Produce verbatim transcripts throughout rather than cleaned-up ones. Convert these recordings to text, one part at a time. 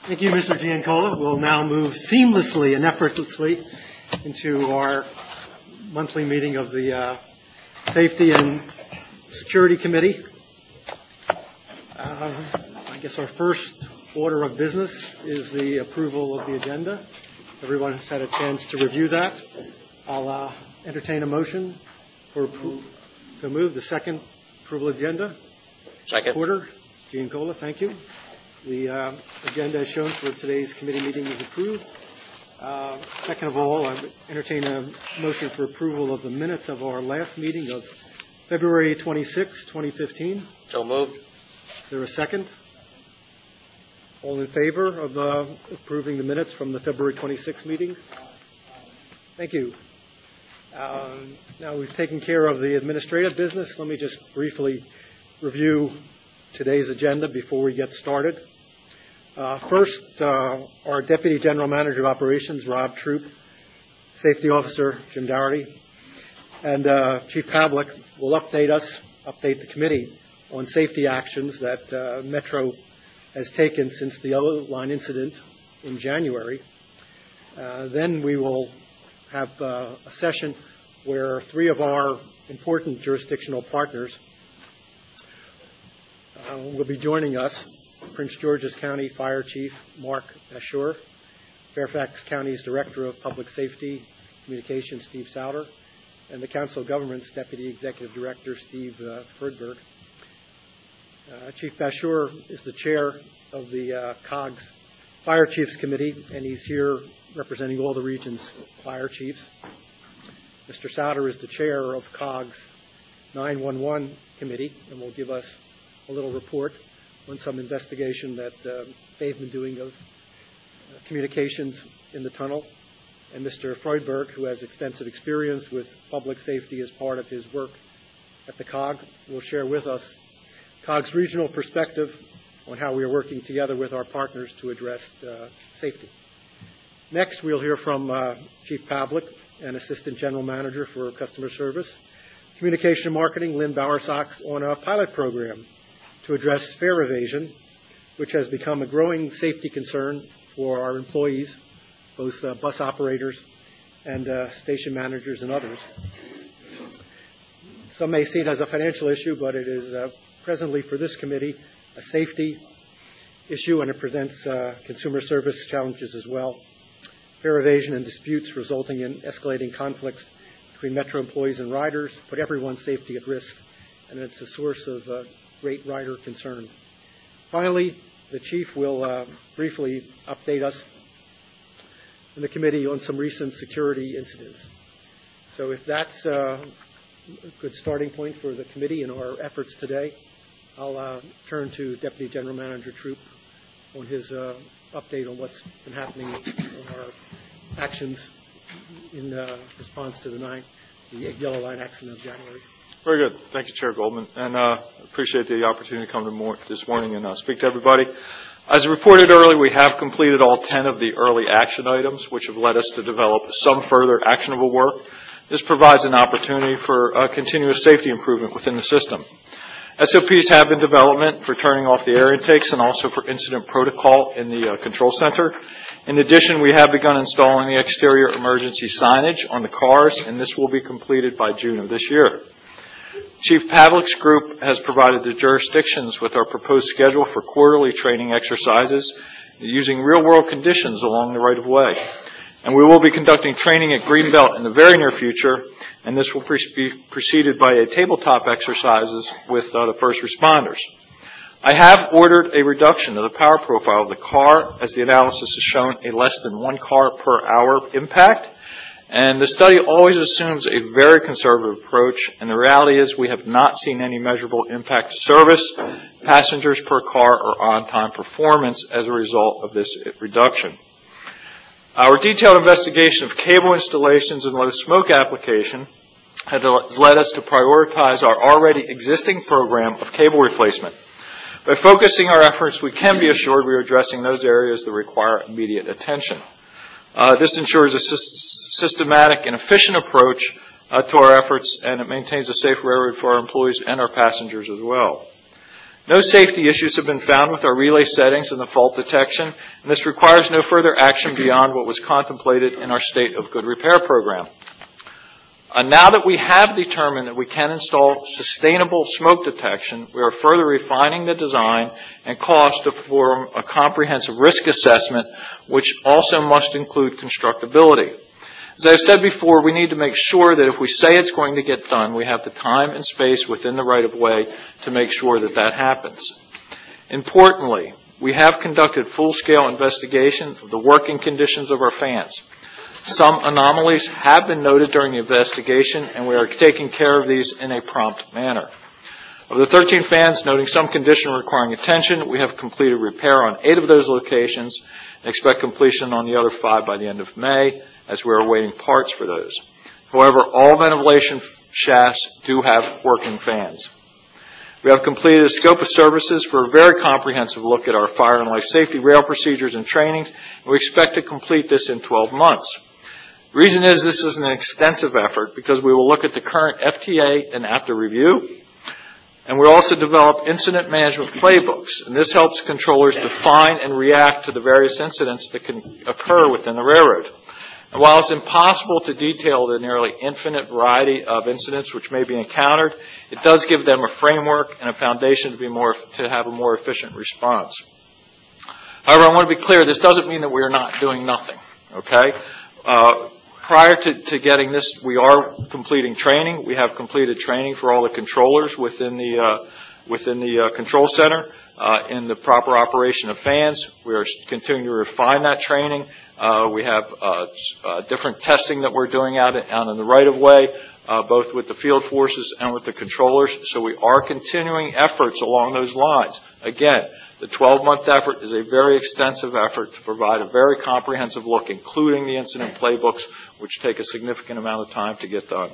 Thank you, Mister Giancola. We'll now move seamlessly and effortlessly into our monthly meeting of the uh, Safety and Security Committee. Uh, I guess our first order of business is the approval of the agenda. Everyone has had a chance to review that. I'll uh, entertain a motion for approval. So move. The second, approval agenda. Second. Porter, Giancola, thank you. The uh, agenda as shown for today's committee meeting is approved. Uh, second of all, I entertain a motion for approval of the minutes of our last meeting of February twenty-sixth, twenty fifteen. So moved. Is there a second? All in favor of uh, approving the minutes from the February twenty-sixth meeting? Thank you. Um, now we've taken care of the administrative business. Let me just briefly review today's agenda before we get started. Uh, first, uh, our Deputy General Manager of Operations, Rob Troop, Safety Officer, Jim Dougherty, and uh, Chief Pavlik will update us, update the committee on safety actions that uh, Metro has taken since the yellow line incident in January. Uh, then we will have uh, a session where three of our important jurisdictional partners uh, will be joining us. Prince George's County Fire Chief Mark Bashur, Fairfax County's Director of Public Safety Communications Steve Souter, and the Council of Governments Deputy Executive Director Steve uh, Ferdberg. Uh, Chief Bashur is the chair of the uh, C O G's Fire Chiefs Committee, and he's here representing all the region's fire chiefs. Mister Souter is the chair of C O G's nine one one Committee, and will give us a little report on some investigation that uh, they've been doing of uh, communications in the tunnel. And Mister Freudberg, who has extensive experience with public safety as part of his work at the C O G, will share with us C O G's regional perspective on how we are working together with our partners to address uh, safety. Next, we'll hear from uh, Chief Pavlik and Assistant General Manager for Customer Service, Communication and Marketing, Lynn Bowersox, on a pilot program to address fare evasion, which has become a growing safety concern for our employees, both uh, bus operators and uh, station managers and others. Some may see it as a financial issue, but it is uh, presently for this committee a safety issue, and it presents uh, consumer service challenges as well. Fare evasion and disputes resulting in escalating conflicts between Metro employees and riders put everyone's safety at risk, and it's a source of uh, great rider concern. Finally, the Chief will uh, briefly update us in the committee on some recent security incidents. So if that's uh, a good starting point for the committee in our efforts today, I'll uh, turn to Deputy General Manager Troop on his uh, update on what's been happening on our actions in uh, response to the, nine, the Yellow Line accident of January. Very good. Thank you, Chair Goldman, and uh, appreciate the opportunity to come to more this morning and uh, speak to everybody. As reported earlier, we have completed all ten of the early action items, which have led us to develop some further actionable work. This provides an opportunity for uh, continuous safety improvement within the system. S O Ps have been development for turning off the air intakes and also for incident protocol in the uh, control center. In addition, we have begun installing the exterior emergency signage on the cars, and this will be completed by June of this year. Chief Pavlik's group has provided the jurisdictions with our proposed schedule for quarterly training exercises using real-world conditions along the right-of-way. And we will be conducting training at Greenbelt in the very near future, and this will pre- be preceded by a tabletop exercises with uh, the first responders. I have ordered a reduction of the power profile of the car, as the analysis has shown a less than one car per hour impact. And the study always assumes a very conservative approach, and the reality is we have not seen any measurable impact to service, passengers per car, or on-time performance as a result of this reduction. Our detailed investigation of cable installations and low smoke application has led us to prioritize our already existing program of cable replacement. By focusing our efforts, we can be assured we are addressing those areas that require immediate attention. Uh, this ensures a sy- systematic and efficient approach uh, to our efforts, and it maintains a safe railroad for our employees and our passengers as well. No safety issues have been found with our relay settings and the fault detection, and this requires no further action beyond what was contemplated in our State of Good Repair program. Uh, now that we have determined that we can install sustainable smoke detection, we are further refining the design and cost to perform a comprehensive risk assessment, which also must include constructability. As I've said before, we need to make sure that if we say it's going to get done, we have the time and space within the right-of-way to make sure that that happens. Importantly, we have conducted full-scale investigation of the working conditions of our fans. Some anomalies have been noted during the investigation, and we are taking care of these in a prompt manner. Of the thirteen fans noting some condition requiring attention, we have completed repair on eight of those locations and expect completion on the other five by the end of May, as we are awaiting parts for those. However, all ventilation shafts do have working fans. We have completed a scope of services for a very comprehensive look at our fire and life safety rail procedures and trainings, and we expect to complete this in twelve months. The reason is this is an extensive effort because we will look at the current F T A and A P T A review, and we also develop incident management playbooks, and this helps controllers define and react to the various incidents that can occur within the railroad. And while it's impossible to detail the nearly infinite variety of incidents which may be encountered, it does give them a framework and a foundation to be more to have a more efficient response. However, I want to be clear, this doesn't mean that we are not doing nothing, okay? Uh, prior to, to getting this, we are completing training. We have completed training for all the controllers within the, uh, within the uh, control center uh, in the proper operation of fans. We are continuing to refine that training. Uh, we have uh, uh, different testing that we're doing out, out in the right-of-way, uh, both with the field forces and with the controllers. So we are continuing efforts along those lines. Again, the twelve-month effort is a very extensive effort to provide a very comprehensive look, including the incident playbooks, which take a significant amount of time to get done.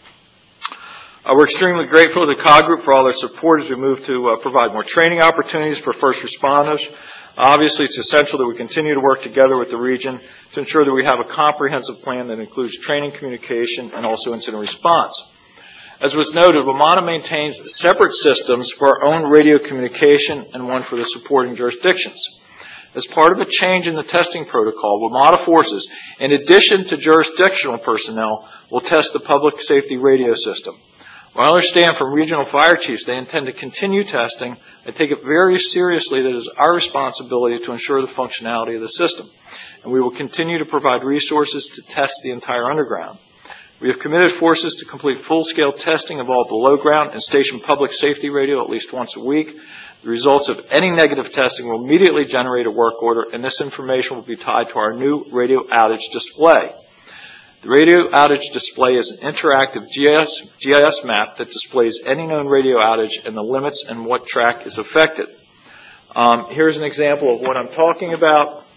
Uh, we're extremely grateful to the C O G Group for all their support as we move to uh, provide more training opportunities for first responders. Obviously, it's essential that we continue to work together with the region to ensure that we have a comprehensive plan that includes training, communication, and also incident response. As was noted, WMATA maintains separate systems for our own radio communication and one for the supporting jurisdictions. As part of a change in the testing protocol, WMATA forces, in addition to jurisdictional personnel, will test the public safety radio system. Well, I understand from regional fire chiefs they intend to continue testing and take it very seriously that it is our responsibility to ensure the functionality of the system. And we will continue to provide resources to test the entire underground. We have committed forces to complete full-scale testing of all below ground and station public safety radio at least once a week. The results of any negative testing will immediately generate a work order, and this information will be tied to our new radio outage display. The radio outage display is an interactive G I S, G I S map that displays any known radio outage and the limits and what track is affected. Um, here's an example of what I'm talking about.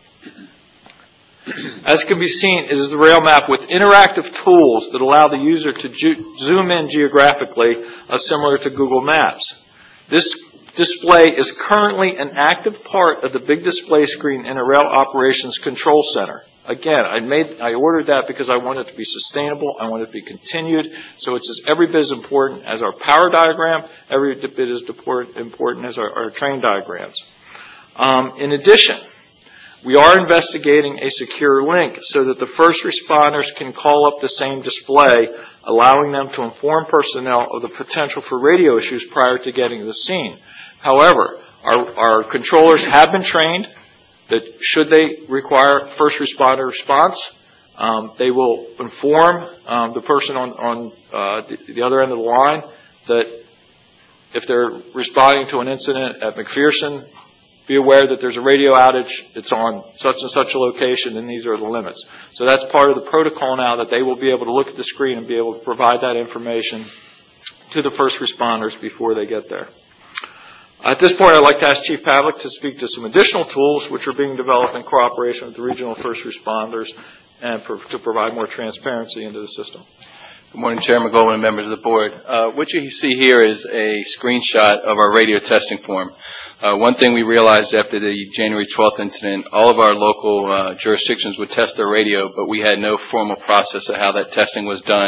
As can be seen, it is the rail map with interactive tools that allow the user to ju- zoom in geographically, uh, similar to Google Maps. This display is currently an active part of the big display screen in a rail operations control center. Again, I made, I ordered that because I want it to be sustainable. I want it to be continued. So it's as every bit as important as our power diagram, every bit as important as our, our train diagrams. Um, in addition, we are investigating a secure link so that the first responders can call up the same display, allowing them to inform personnel of the potential for radio issues prior to getting to the scene. However, our, our controllers have been trained that should they require first responder response, um, they will inform um, the person on, on uh, the, the other end of the line that if they're responding to an incident at McPherson, be aware that there's a radio outage, it's on such and such a location, and these are the limits. So that's part of the protocol now, that they will be able to look at the screen and be able to provide that information to the first responders before they get there. At this point, I'd like to ask Chief Pavlik to speak to some additional tools which are being developed in cooperation with the regional first responders and for, to provide more transparency into the system. Good morning, Chairman Goldman and members of the board. Uh, what you see here is a screenshot of our radio testing form. Uh, one thing we realized after the January twelfth incident, all of our local uh, jurisdictions would test their radio, but we had no formal process of how that testing was done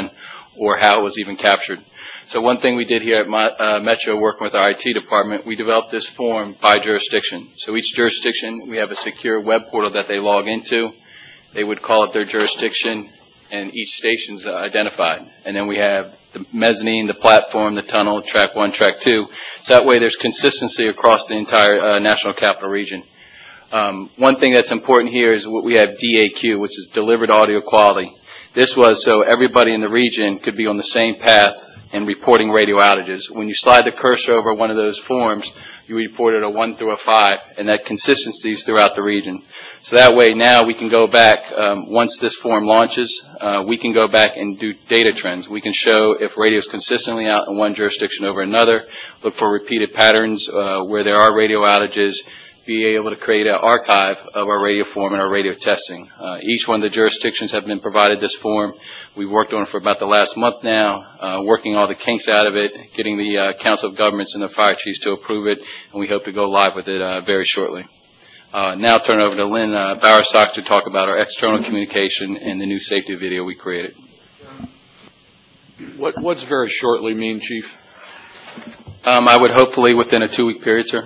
or how it was even captured. So one thing we did here at my, uh, Metro, working with our I T department, we developed this form by jurisdiction. So each jurisdiction, we have a secure web portal that they log into. They would call up their jurisdiction, and each station's identified. And then we have the mezzanine, the platform, the tunnel, track one, track two. So that way there's consistency across the entire uh, National Capital Region. Um, one thing that's important here is what we have D A Q, which is delivered audio quality. This was so everybody in the region could be on the same path in reporting radio outages. When you slide the cursor over one of those forms, you reported a one through a five, and that consistency is throughout the region. So that way now we can go back, um, once this form launches, uh, we can go back and do data trends. We can show if radio is consistently out in one jurisdiction over another, look for repeated patterns uh, where there are radio outages, be able to create an archive of our radio form and our radio testing. Uh, each one of the jurisdictions have been provided this form. We've worked on it for about the last month now, uh, working all the kinks out of it, getting the uh, Council of Governments and the fire chiefs to approve it, and we hope to go live with it uh, very shortly. Uh, now I'll turn it over to Lynn uh, Bowersox to talk about our external communication and the new safety video we created. What, what's very shortly mean, Chief? Um, I would hopefully within a two-week period, sir.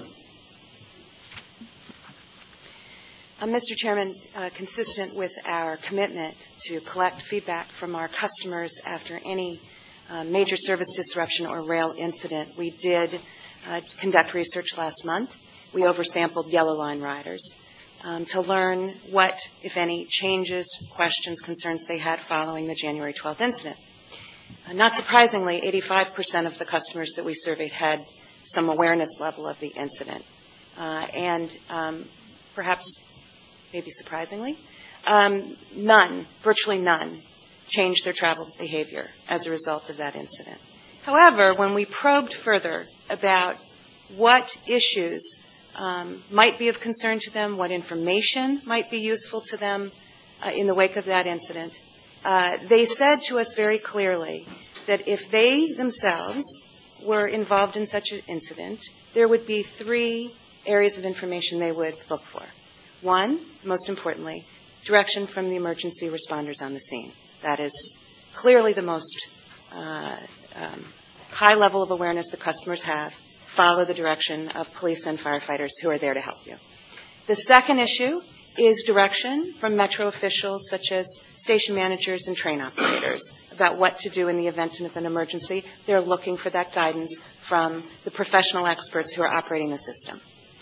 Uh, Mister Chairman, uh, consistent with our commitment to collect feedback from our customers after any uh, major service disruption or rail incident, we did uh, conduct research last month. We oversampled Yellow Line riders um, to learn what, if any, changes, questions, concerns they had following the January twelfth incident. Uh, not surprisingly, eighty-five percent of the customers that we surveyed had some awareness level of the incident. Uh, and um, perhaps maybe surprisingly, um, none, virtually none, changed their travel behavior as a result of that incident. However, when we probed further about what issues um, might be of concern to them, what information might be useful to them uh, in the wake of that incident, uh, they said to us very clearly that if they themselves were involved in such an incident, there would be three areas of information they would look for. One, most importantly, direction from the emergency responders on the scene. That is clearly the most uh, um, high level of awareness the customers have. Follow the direction of police and firefighters who are there to help you. The second issue is direction from Metro officials such as station managers and train operators about what to do in the event of an emergency. They're looking for that guidance from the professional experts who are operating the system.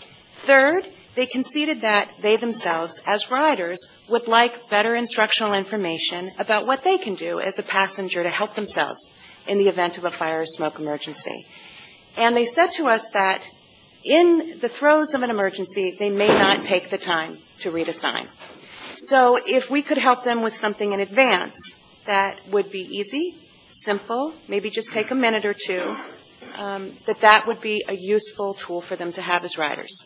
Third, they conceded that they themselves, as riders, would like better instructional information about what they can do as a passenger to help themselves in the event of a fire or smoke emergency. And they said to us that in the throes of an emergency, they may not take the time to read a sign. So if we could help them with something in advance that would be easy, simple, maybe just take a minute or two, um, that that would be a useful tool for them to have as riders.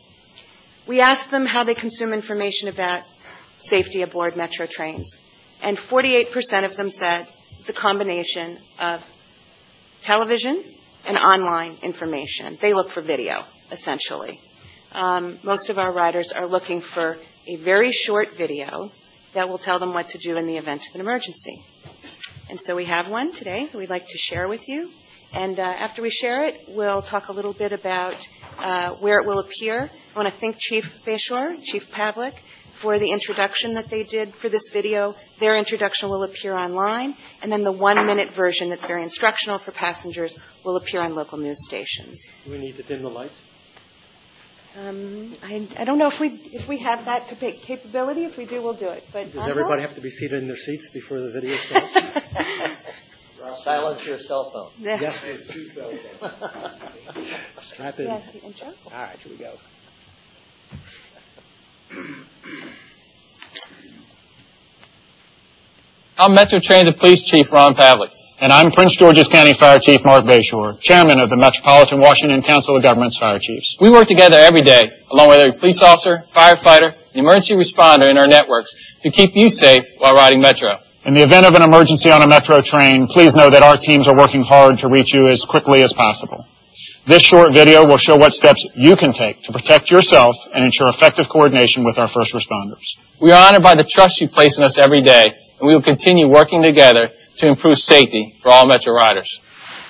We asked them how they consume information about safety aboard Metro trains, and forty-eight percent of them said it's a combination of television and online information. They look for video, essentially. Um, most of our riders are looking for a very short video that will tell them what to do in the event of an emergency. And so we have one today that we'd like to share with you. And uh, after we share it, we'll talk a little bit about uh, where it will appear. I want to thank Chief Bayshore, Chief Pavlik, for the introduction that they did for this video. Their introduction will appear online, and then the one-minute version that's very instructional for passengers will appear on local news stations. Do we need to dim the lights? Um, I, I don't know if we if we have that capa- capability. If we do, we'll do it. But Does everybody have to be seated in their seats before the video starts? Silence your cell phone. Yes. Strap in. Yeah, the intro. All right, here we go. I'm Metro Transit Police Chief Ron Pavlik. And I'm Prince George's County Fire Chief Mark Bayshore, Chairman of the Metropolitan Washington Council of Governments Fire Chiefs. We work together every day, along with every police officer, firefighter, and emergency responder in our networks to keep you safe while riding Metro. In the event of an emergency on a Metro train, please know that our teams are working hard to reach you as quickly as possible. This short video will show what steps you can take to protect yourself and ensure effective coordination with our first responders. We are honored by the trust you place in us every day and we will continue working together to improve safety for all Metro riders.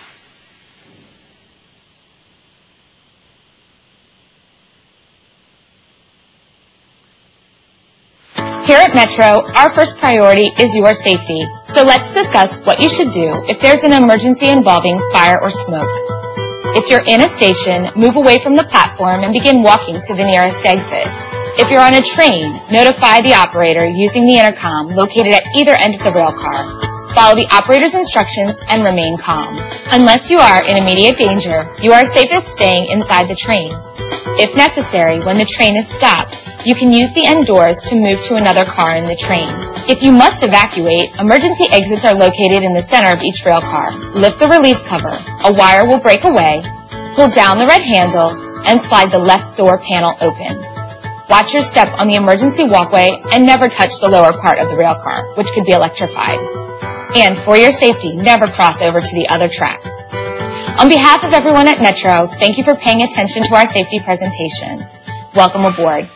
Here at Metro, our first priority is your safety. So let's discuss what you should do if there's an emergency involving fire or smoke. If you're in a station, move away from the platform and begin walking to the nearest exit. If you're on a train, notify the operator using the intercom located at either end of the rail car. Follow the operator's instructions and remain calm. Unless you are in immediate danger, you are safest staying inside the train. If necessary, when the train is stopped, you can use the end doors to move to another car in the train. If you must evacuate, emergency exits are located in the center of each rail car. Lift the release cover. A wire will break away. Pull down the red handle and slide the left door panel open. Watch your step on the emergency walkway and never touch the lower part of the rail car, which could be electrified. And for your safety, never cross over to the other track. On behalf of everyone at Metro, thank you for paying attention to our safety presentation. Welcome aboard.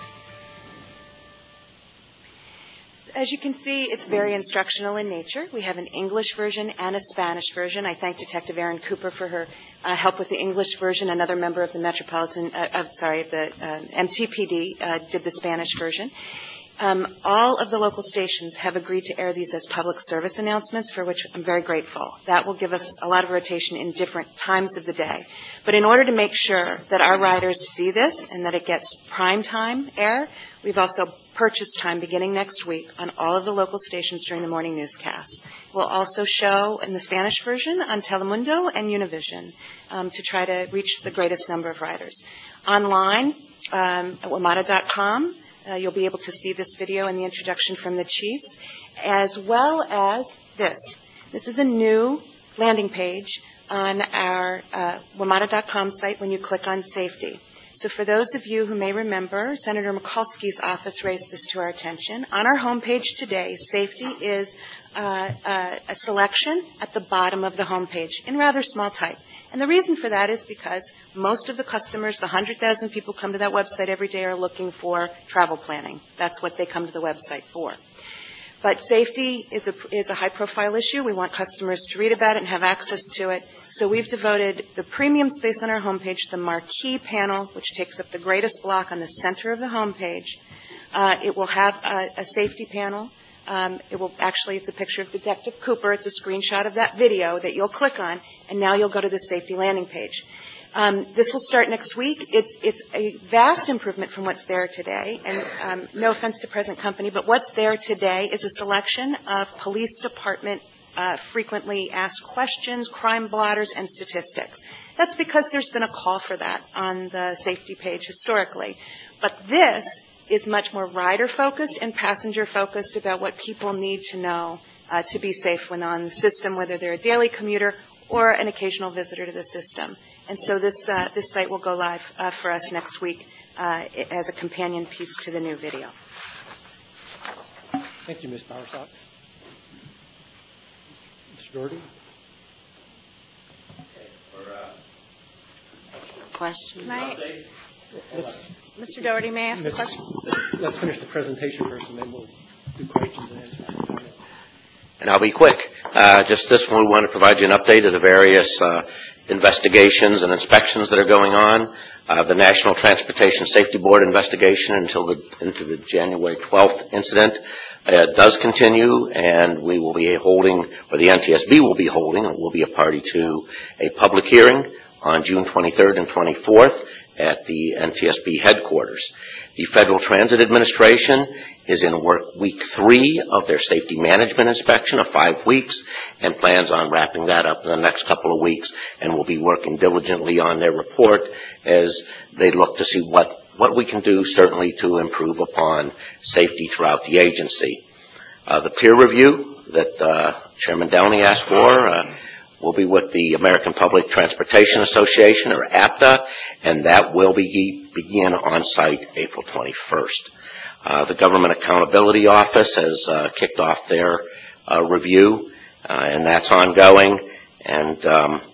As you can see, it's very instructional in nature. We have an English version and a Spanish version. I thank Detective Erin Cooper for her uh, help with the English version. Another member of the Metropolitan, uh, uh, sorry, the uh, M T P D uh, did the Spanish version. Um, all of the local stations have agreed to air these as public service announcements, for which I'm very grateful. That will give us a lot of rotation in different times of the day. But in order to make sure that our riders see this and that it gets prime time air, we've also purchased time beginning next week on all of the local stations during the morning newscasts. We'll also show in the Spanish version on Telemundo and Univision um, to try to reach the greatest number of riders. Online um, at WMATA dot com, Uh, you'll be able to see this video and the introduction from the chiefs, as well as this. This is a new landing page on our uh, WMATA dot com site when you click on safety. So for those of you who may remember, Senator Mikulski's office raised this to our attention. On our homepage today, safety is uh, uh, a selection at the bottom of the homepage in rather small type. And the reason for that is because most of the customers, the one hundred thousand people come to that website every day, are looking for travel planning. That's what they come to the website for. But safety is a, is a high-profile issue. We want customers to read about it and have access to it. So we've devoted the premium space on our homepage, the marquee panel, which takes up the greatest block on the center of the homepage. Uh, it will have a, a safety panel. Um, it will actually, it's a picture of Detective Cooper. It's a screenshot of that video that you'll click on, and now you'll go to the safety landing page. Um, this will start next week. It's, it's a vast improvement from what's there today, and um, no offense to present company, but what's there today is a selection of police department uh, frequently asked questions, crime blotters, and statistics. That's because there's been a call for that on the safety page historically. But this is much more rider-focused and passenger-focused about what people need to know uh, to be safe when on the system, whether they're a daily commuter or an occasional visitor to the system. And so this uh, this site will go live uh, for us next week uh, as a companion piece to the new video. Thank you, Miz Bowersox. Mister Doherty? Question. Can I, let's, Mister Doherty, may I ask Miz, a question? Let's finish the presentation first, and then we'll do questions and answers. And I'll be quick. Uh, just this one, we want to provide you an update of the various uh, investigations and inspections that are going on. Uh, the National Transportation Safety Board investigation until the, into the January twelfth incident uh, does continue, and we will be holding, or the N T S B will be holding, and we'll be a party to a public hearing on June twenty-third and twenty-fourth at the N T S B headquarters. The Federal Transit Administration is in work week three of their safety management inspection of five weeks and plans on wrapping that up in the next couple of weeks, and will be working diligently on their report as they look to see what, what we can do certainly to improve upon safety throughout the agency. Uh, the peer review that uh, Chairman Downey asked for uh, will be with the American Public Transportation Association, or A P T A, and that will be, begin on site April twenty-first. Uh, the Government Accountability Office has uh, kicked off their uh, review, uh, and that's ongoing. And um,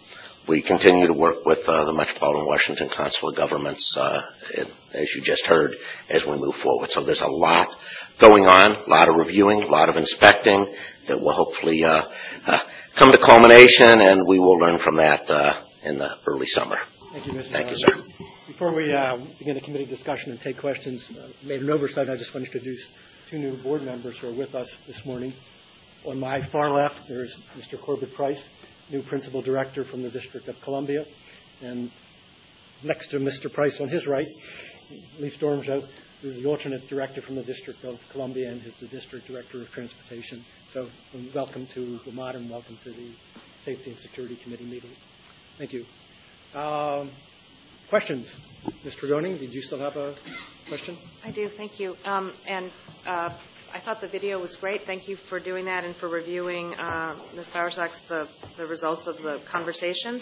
we continue to work with uh, the Metropolitan Washington Council of Governments, uh, in, as you just heard, as we move forward. So there's a lot going on, a lot of reviewing, a lot of inspecting that will hopefully uh, uh, come to culmination, and we will learn from that uh, in the early summer. Thank you, Mister Thank you, Allen. sir. Before we uh, begin the committee discussion and take questions, uh, made an oversight. I just want to introduce two new board members who are with us this morning. On my far left, there's Mister Corbett Price, new principal director from the District of Columbia, and next to Mister Price on his right, Leif Dormjo, who is the alternate director from the District of Columbia and is the district director of transportation. So welcome to Lamont and welcome to the Safety and Security Committee meeting. Thank you. Um, questions? Mister Goning, did you still have a question? I do, thank you. Um, and uh, I thought the video was great. Thank you for doing that and for reviewing, uh, Miz Bowersox, the, the results of the conversations.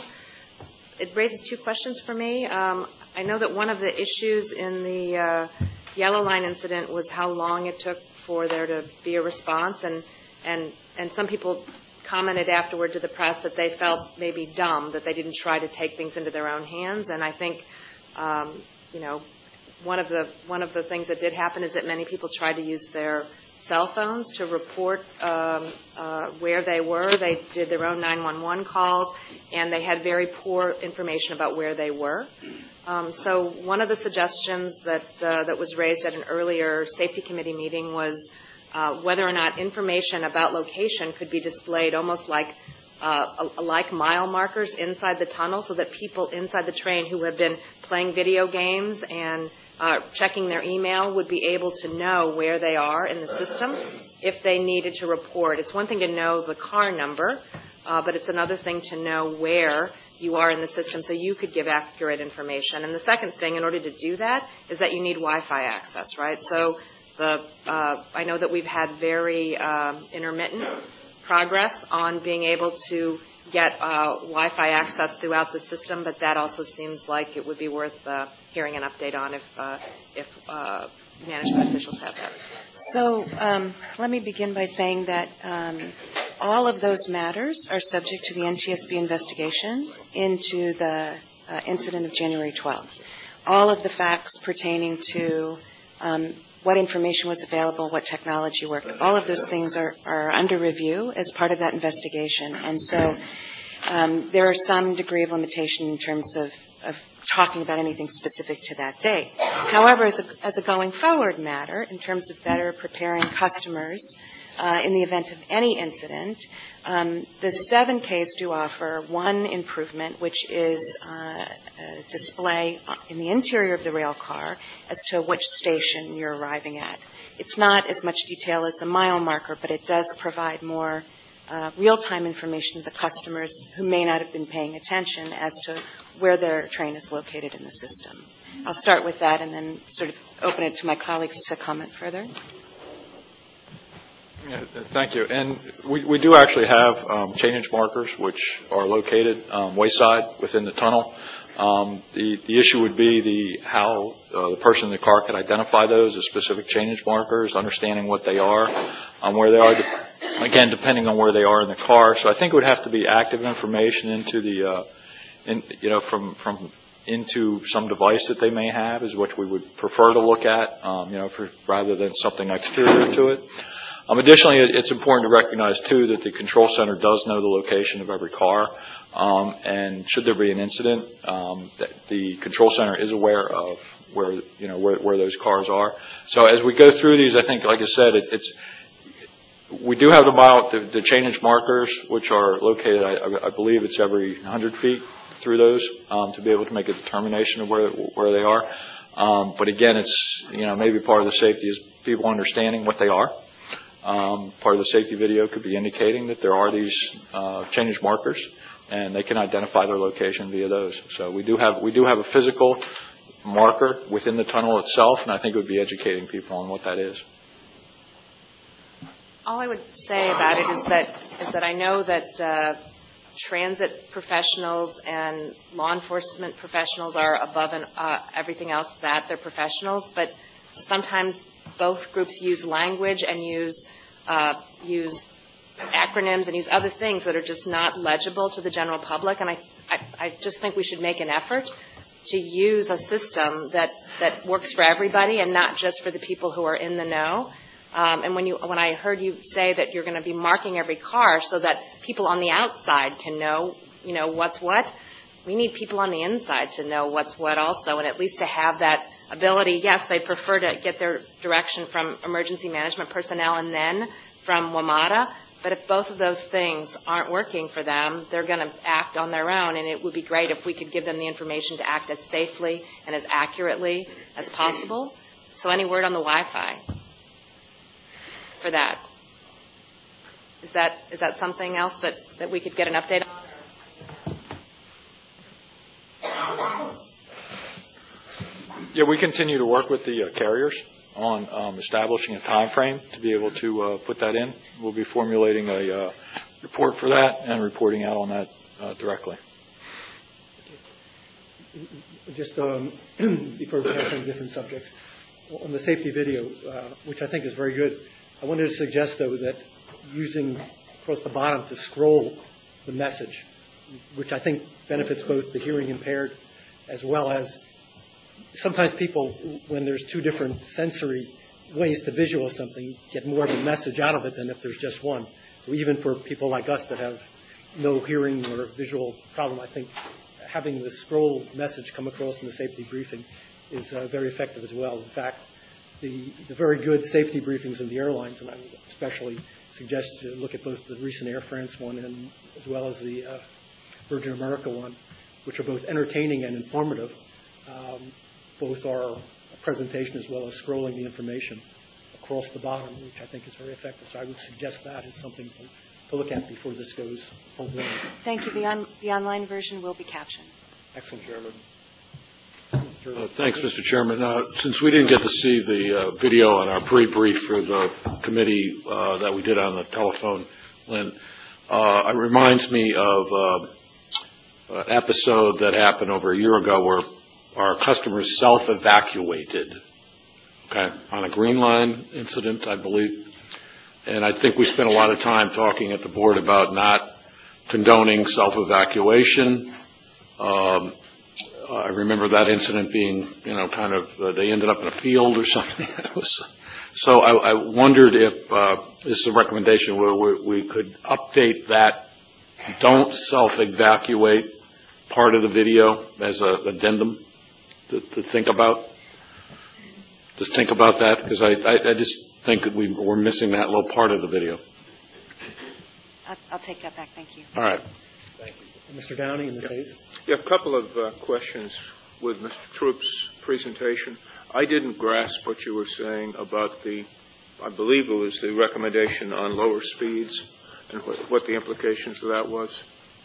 It raises two questions for me. Um, I know that one of the issues in the uh, Yellow Line incident was how long it took for there to be a response, and, and, and some people commented afterward to the press that they felt maybe dumb, that they didn't try to take things into their own hands. And I think, um, you know, one of the one of the things that did happen is that many people tried to use their cell phones to report um, uh, where they were. They did their own nine one one calls, and they had very poor information about where they were. Um, so one of the suggestions that uh, that was raised at an earlier safety committee meeting was uh, whether or not information about location could be displayed almost like uh, like mile markers inside the tunnel, so that people inside the train who have been playing video games and uh, checking their email would be able to know where they are in the system if they needed to report. It's one thing to know the car number, uh, but it's another thing to know where you are in the system so you could give accurate information. And the second thing, in order to do that, is that you need Wi-Fi access, right? So the uh, I know that we've had very um, intermittent progress on being able to get uh, Wi-Fi access throughout the system, but that also seems like it would be worth uh, hearing an update on if, uh, if uh, management officials have that. So um, let me begin by saying that um, all of those matters are subject to the N T S B investigation into the uh, incident of January twelfth. All of the facts pertaining to um, what information was available, what technology worked, all of those things are, are under review as part of that investigation. And so um, there are some degree of limitation in terms of, of talking about anything specific to that date. However, as a, as a going forward matter, in terms of better preparing customers uh, in the event of any incident, um, the seven Ks do offer one improvement, which is uh, a display in the interior of the rail car as to which station you're arriving at. It's not as much detail as a mile marker, but it does provide more uh, real-time information to the customers who may not have been paying attention as to where their train is located in the system. I'll start with that and then sort of open it to my colleagues to comment further. Yeah, thank you. And we, we do actually have um, chainage markers which are located um, wayside within the tunnel. Um, the, the issue would be the how uh, the person in the car could identify those as specific chainage markers, understanding what they are, um, where they are, de- again, depending on where they are in the car. So I think it would have to be active information into the, uh, in, you know, from, from into some device that they may have is what we would prefer to look at, um, you know, for, rather than something exterior to it. Um, additionally, it's important to recognize, too, that the control center does know the location of every car, um, and should there be an incident, um, that the control center is aware of where, you know, where, where those cars are. So as we go through these, I think, like I said, it, it's we do have the, mile, the, the chainage markers, which are located, I, I believe it's every one hundred feet through those, um, to be able to make a determination of where, where they are. Um, but again, it's, you know, maybe part of the safety is people understanding what they are. Um, part of the safety video could be indicating that there are these uh, chainage markers, and they can identify their location via those. So we do have we do have a physical marker within the tunnel itself, and I think it would be educating people on what that is. All I would say about it is that is that I know that uh, transit professionals and law enforcement professionals are above and uh, everything else that they're professionals, but sometimes both groups use language and use uh, use acronyms and use other things that are just not legible to the general public. And I I, I just think we should make an effort to use a system that, that works for everybody and not just for the people who are in the know. Um, and when you, when I heard you say that you're going to be marking every car so that people on the outside can know, you know, what's what, we need people on the inside to know what's what also, and at least to have that ability. Yes, they prefer to get their direction from emergency management personnel and then from WMATA, but if both of those things aren't working for them, they're going to act on their own, and it would be great if we could give them the information to act as safely and as accurately as possible. So any word on the Wi-Fi for that? Is that is that something else that, that we could get an update on? Yeah, we continue to work with the uh, carriers on um, establishing a time frame to be able to uh, put that in. We'll be formulating a uh, report for that and reporting out on that uh, directly. Just um, before we have on different subjects, on the safety video, uh, which I think is very good, I wanted to suggest, though, that using across the bottom to scroll the message, which I think benefits both the hearing impaired as well as sometimes people, when there's two different sensory ways to visual something, get more of a message out of it than if there's just one. So even for people like us that have no hearing or visual problem, I think having the scroll message come across in the safety briefing is uh, very effective as well. In fact, the, the very good safety briefings in the airlines, and I would especially suggest to look at both the recent Air France one and as well as the uh, Virgin America one, which are both entertaining and informative. Um, both are a presentation as well as scrolling the information across the bottom, which I think is very effective. So I would suggest that as something to, to look at before this goes full blown. Thank you. The, on, the online version will be captioned. Excellent, Chairman. Uh, thanks, Mister Chairman. Uh, since we didn't get to see the uh, video on our pre-brief for the committee uh, that we did on the telephone, Lynn, uh, it reminds me of uh, an episode that happened over a year ago where our customers self-evacuated, okay, on a Green Line incident, I believe. And I think we spent a lot of time talking at the board about not condoning self-evacuation. Um, I remember that incident being, you know, kind of, uh, they ended up in a field or something. It was, so I, I wondered if uh, this is a recommendation where we, we could update that don't self-evacuate part of the video as an addendum to, to think about. Just think about that, because I, I, I just think that we, we're missing that little part of the video. I'll, I'll take that back. Thank you. All right. Thank you. Mister Downey in the States. Yeah, a couple of uh, questions with Mister Troop's presentation. I didn't grasp what you were saying about the, I believe it was the recommendation on lower speeds and what, what the implications of that was.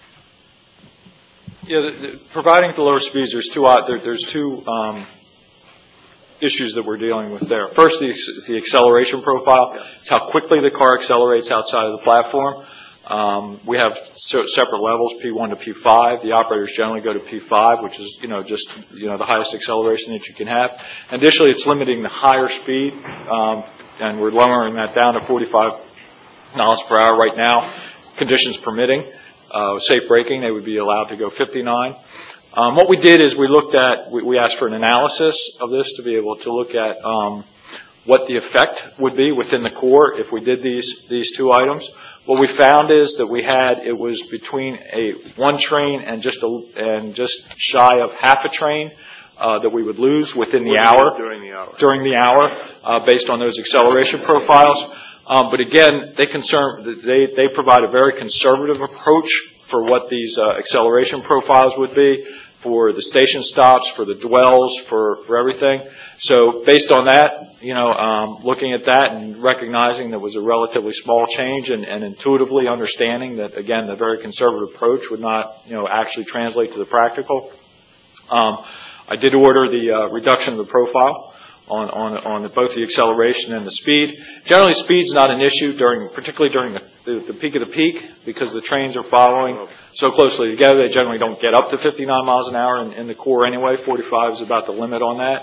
Yeah, the, the, providing the lower speeds, there's two, uh, there, there's two um, issues that we're dealing with there. First, the, the acceleration profile. It's how quickly the car accelerates outside of the platform. Um, we have so separate levels, P one to P five. The operators generally go to P five, which is, you know, just, you know, the highest acceleration that you can have. Additionally, it's limiting the higher speed, um, and we're lowering that down to forty-five miles per hour right now, conditions permitting. Uh, safe braking, they would be allowed to go fifty-nine. Um, what we did is we looked at, we, we asked for an analysis of this to be able to look at um, what the effect would be within the core if we did these these two items. What we found is that we had, it was between a one train and just a, and just shy of half a train uh, that we would lose within the hour. During the hour. During the hour, uh, based on those acceleration profiles. Um, but again, they concern, they, they provide a very conservative approach for what these uh, acceleration profiles would be, for the station stops, for the dwells, for, for everything. So based on that, you know, um, looking at that and recognizing that was a relatively small change and, and intuitively understanding that, again, the very conservative approach would not, you know, actually translate to the practical. Um, I did order the uh, reduction of the profile on, on, on the, both the acceleration and the speed. Generally, speed's not an issue during, particularly during the, the, the peak of the peak, because the trains are following so closely together. They generally don't get up to fifty-nine miles an hour in, in the core anyway. forty-five is about the limit on that.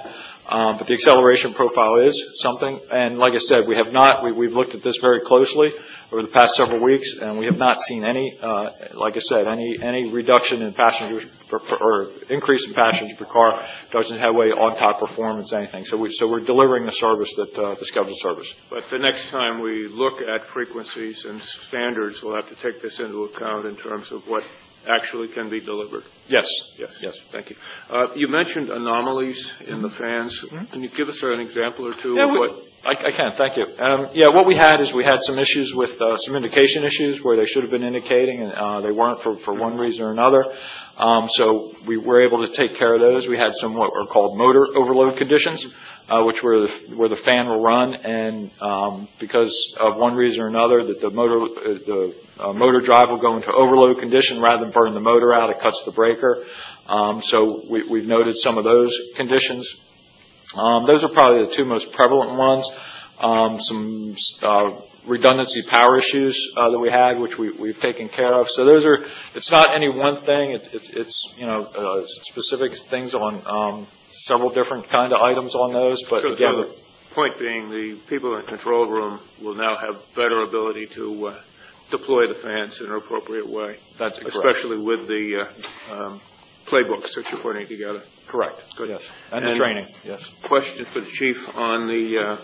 Um, but the acceleration profile is something, and like I said, we have not, we, we've looked at this very closely over the past several weeks, and we have not seen any, uh, like I said, any, any reduction in passengers, per, per, or increase in passengers per car, doesn't have way on-top performance, anything. So, we, so we're delivering the service that, uh, the scheduled service. But the next time we look at frequencies and standards, we'll have to take this into account in terms of what actually can be delivered. Yes. Yes. Yes. Thank you. Uh, you mentioned anomalies in the fans. Mm-hmm. Can you give us an example or two Yeah, of we, what? I, I can. Thank you. Um, yeah, what we had is we had some issues with uh, some indication issues where they should have been indicating and uh, they weren't for, for one reason or another. Um, so we were able to take care of those. We had some what were called motor overload conditions, uh, which were the, where the fan will run, and um, because of one reason or another, that the motor uh, the uh, motor drive will go into overload condition rather than burn the motor out. It cuts the breaker. Um, so we, we've noted some of those conditions. Um, those are probably the two most prevalent ones. Um, some uh, redundancy power issues uh, that we had, which we, we've taken care of. So those are, it's not any one thing. It, it, it's, you know, uh, specific things on um, several different kind of items on those. But So, again, so the point being, the people in the control room will now have better ability to uh, deploy the fans in an appropriate way. That's correct. Especially with the uh, um, playbooks that you're putting together. Correct. Good. Yes. And, And the training. Yes. Question for the chief on the uh,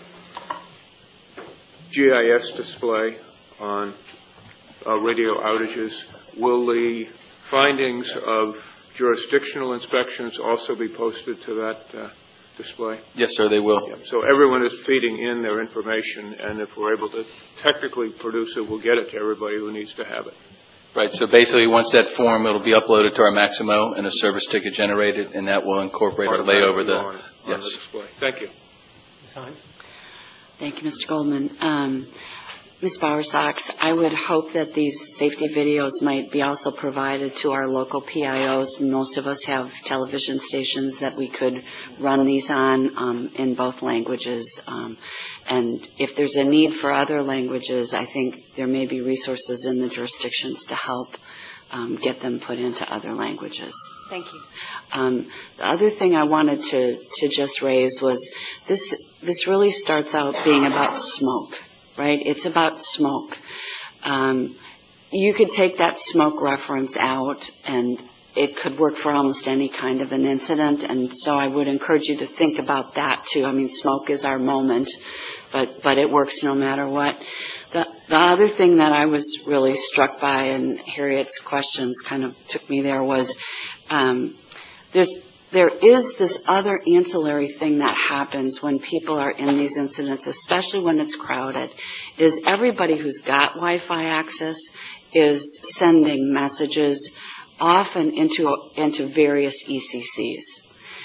G I S display on uh, radio outages. Will the findings of jurisdictional inspections also be posted to that uh, display? Yes, sir, they will. Yeah. So everyone is feeding in their information, and if we're able to technically produce it, we'll get it to everybody who needs to have it. Right, so basically, once that form, it'll be uploaded to our Maximo and a service ticket generated, and that will incorporate our layover. The, on, on yes. the display. Thank you. Miz Hines? Thank you, Mister Goldman. Um, Miz Bowersox, I would hope that these safety videos might be also provided to our local P I Os. Most of us have television stations that we could run these on um, in both languages. Um, and if there's a need for other languages, I think there may be resources in the jurisdictions to help um, get them put into other languages. Thank you. Um, the other thing I wanted to, to just raise was this, this really starts out being about smoke. Right? It's about smoke. Um, you could take that smoke reference out and it could work for almost any kind of an incident. And so I would encourage you to think about that too. I mean, smoke is our moment, but, but it works no matter what. The, the other thing that I was really struck by, and Harriet's questions kind of took me there, was um, there's There is this other ancillary thing that happens when people are in these incidents, especially when it's crowded, is everybody who's got Wi-Fi access is sending messages often into, into various E C Cs.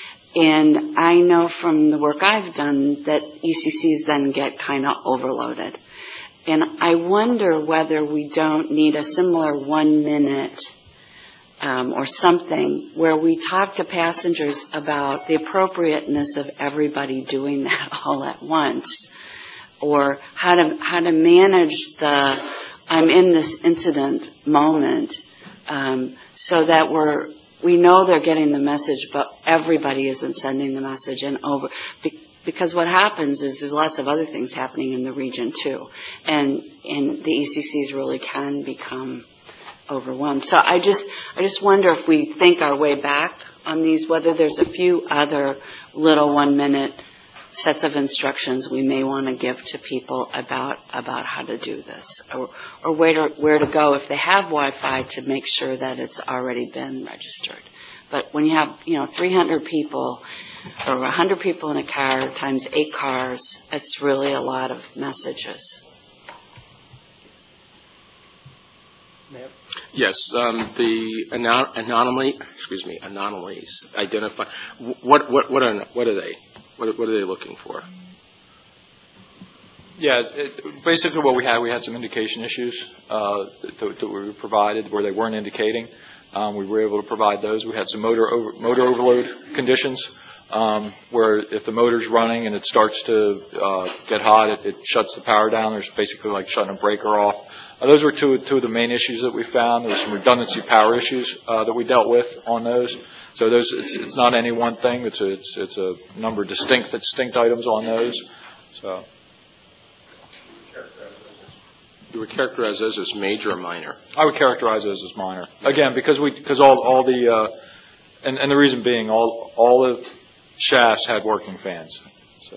And I know from the work I've done that E C Cs then get kind of overloaded. And I wonder whether we don't need a similar one minute Um, or something where we talk to passengers about the appropriateness of everybody doing that all at once, or how to how to manage the I'm in this incident moment, um, so that we're we know they're getting the message, but everybody isn't sending the message and over. Because what happens is there's lots of other things happening in the region too, and and the E C Cs really can become overwhelmed. So I just I just wonder if we think our way back on these, whether there's a few other little one minute sets of instructions we may want to give to people about about how to do this, or or where to where to go if they have Wi-Fi to make sure that it's already been registered. But when you have, you know, three hundred people or one hundred people in a car times eight cars, it's really a lot of messages. Yes, um, the anon- anomaly, excuse me, anomalies identify. What what what are what are they? What what are they looking for? Yeah, it, basically what we had, we had some indication issues uh, that, that we provided where they weren't indicating. Um, we were able to provide those. We had some motor over, motor overload conditions um, where if the motor's running and it starts to uh, get hot, it, it shuts the power down. There's basically like shutting a breaker off. Uh, those were two, two of the main issues that we found. There were some redundancy power issues uh, that we dealt with on those. So those, it's, it's not any one thing. It's a, it's, it's a number of distinct, distinct items on those. So. You would characterize those as major or minor? I would characterize those as minor. Again, because we, because all, all the, uh, and, and the reason being, all, all the shafts had working fans. So.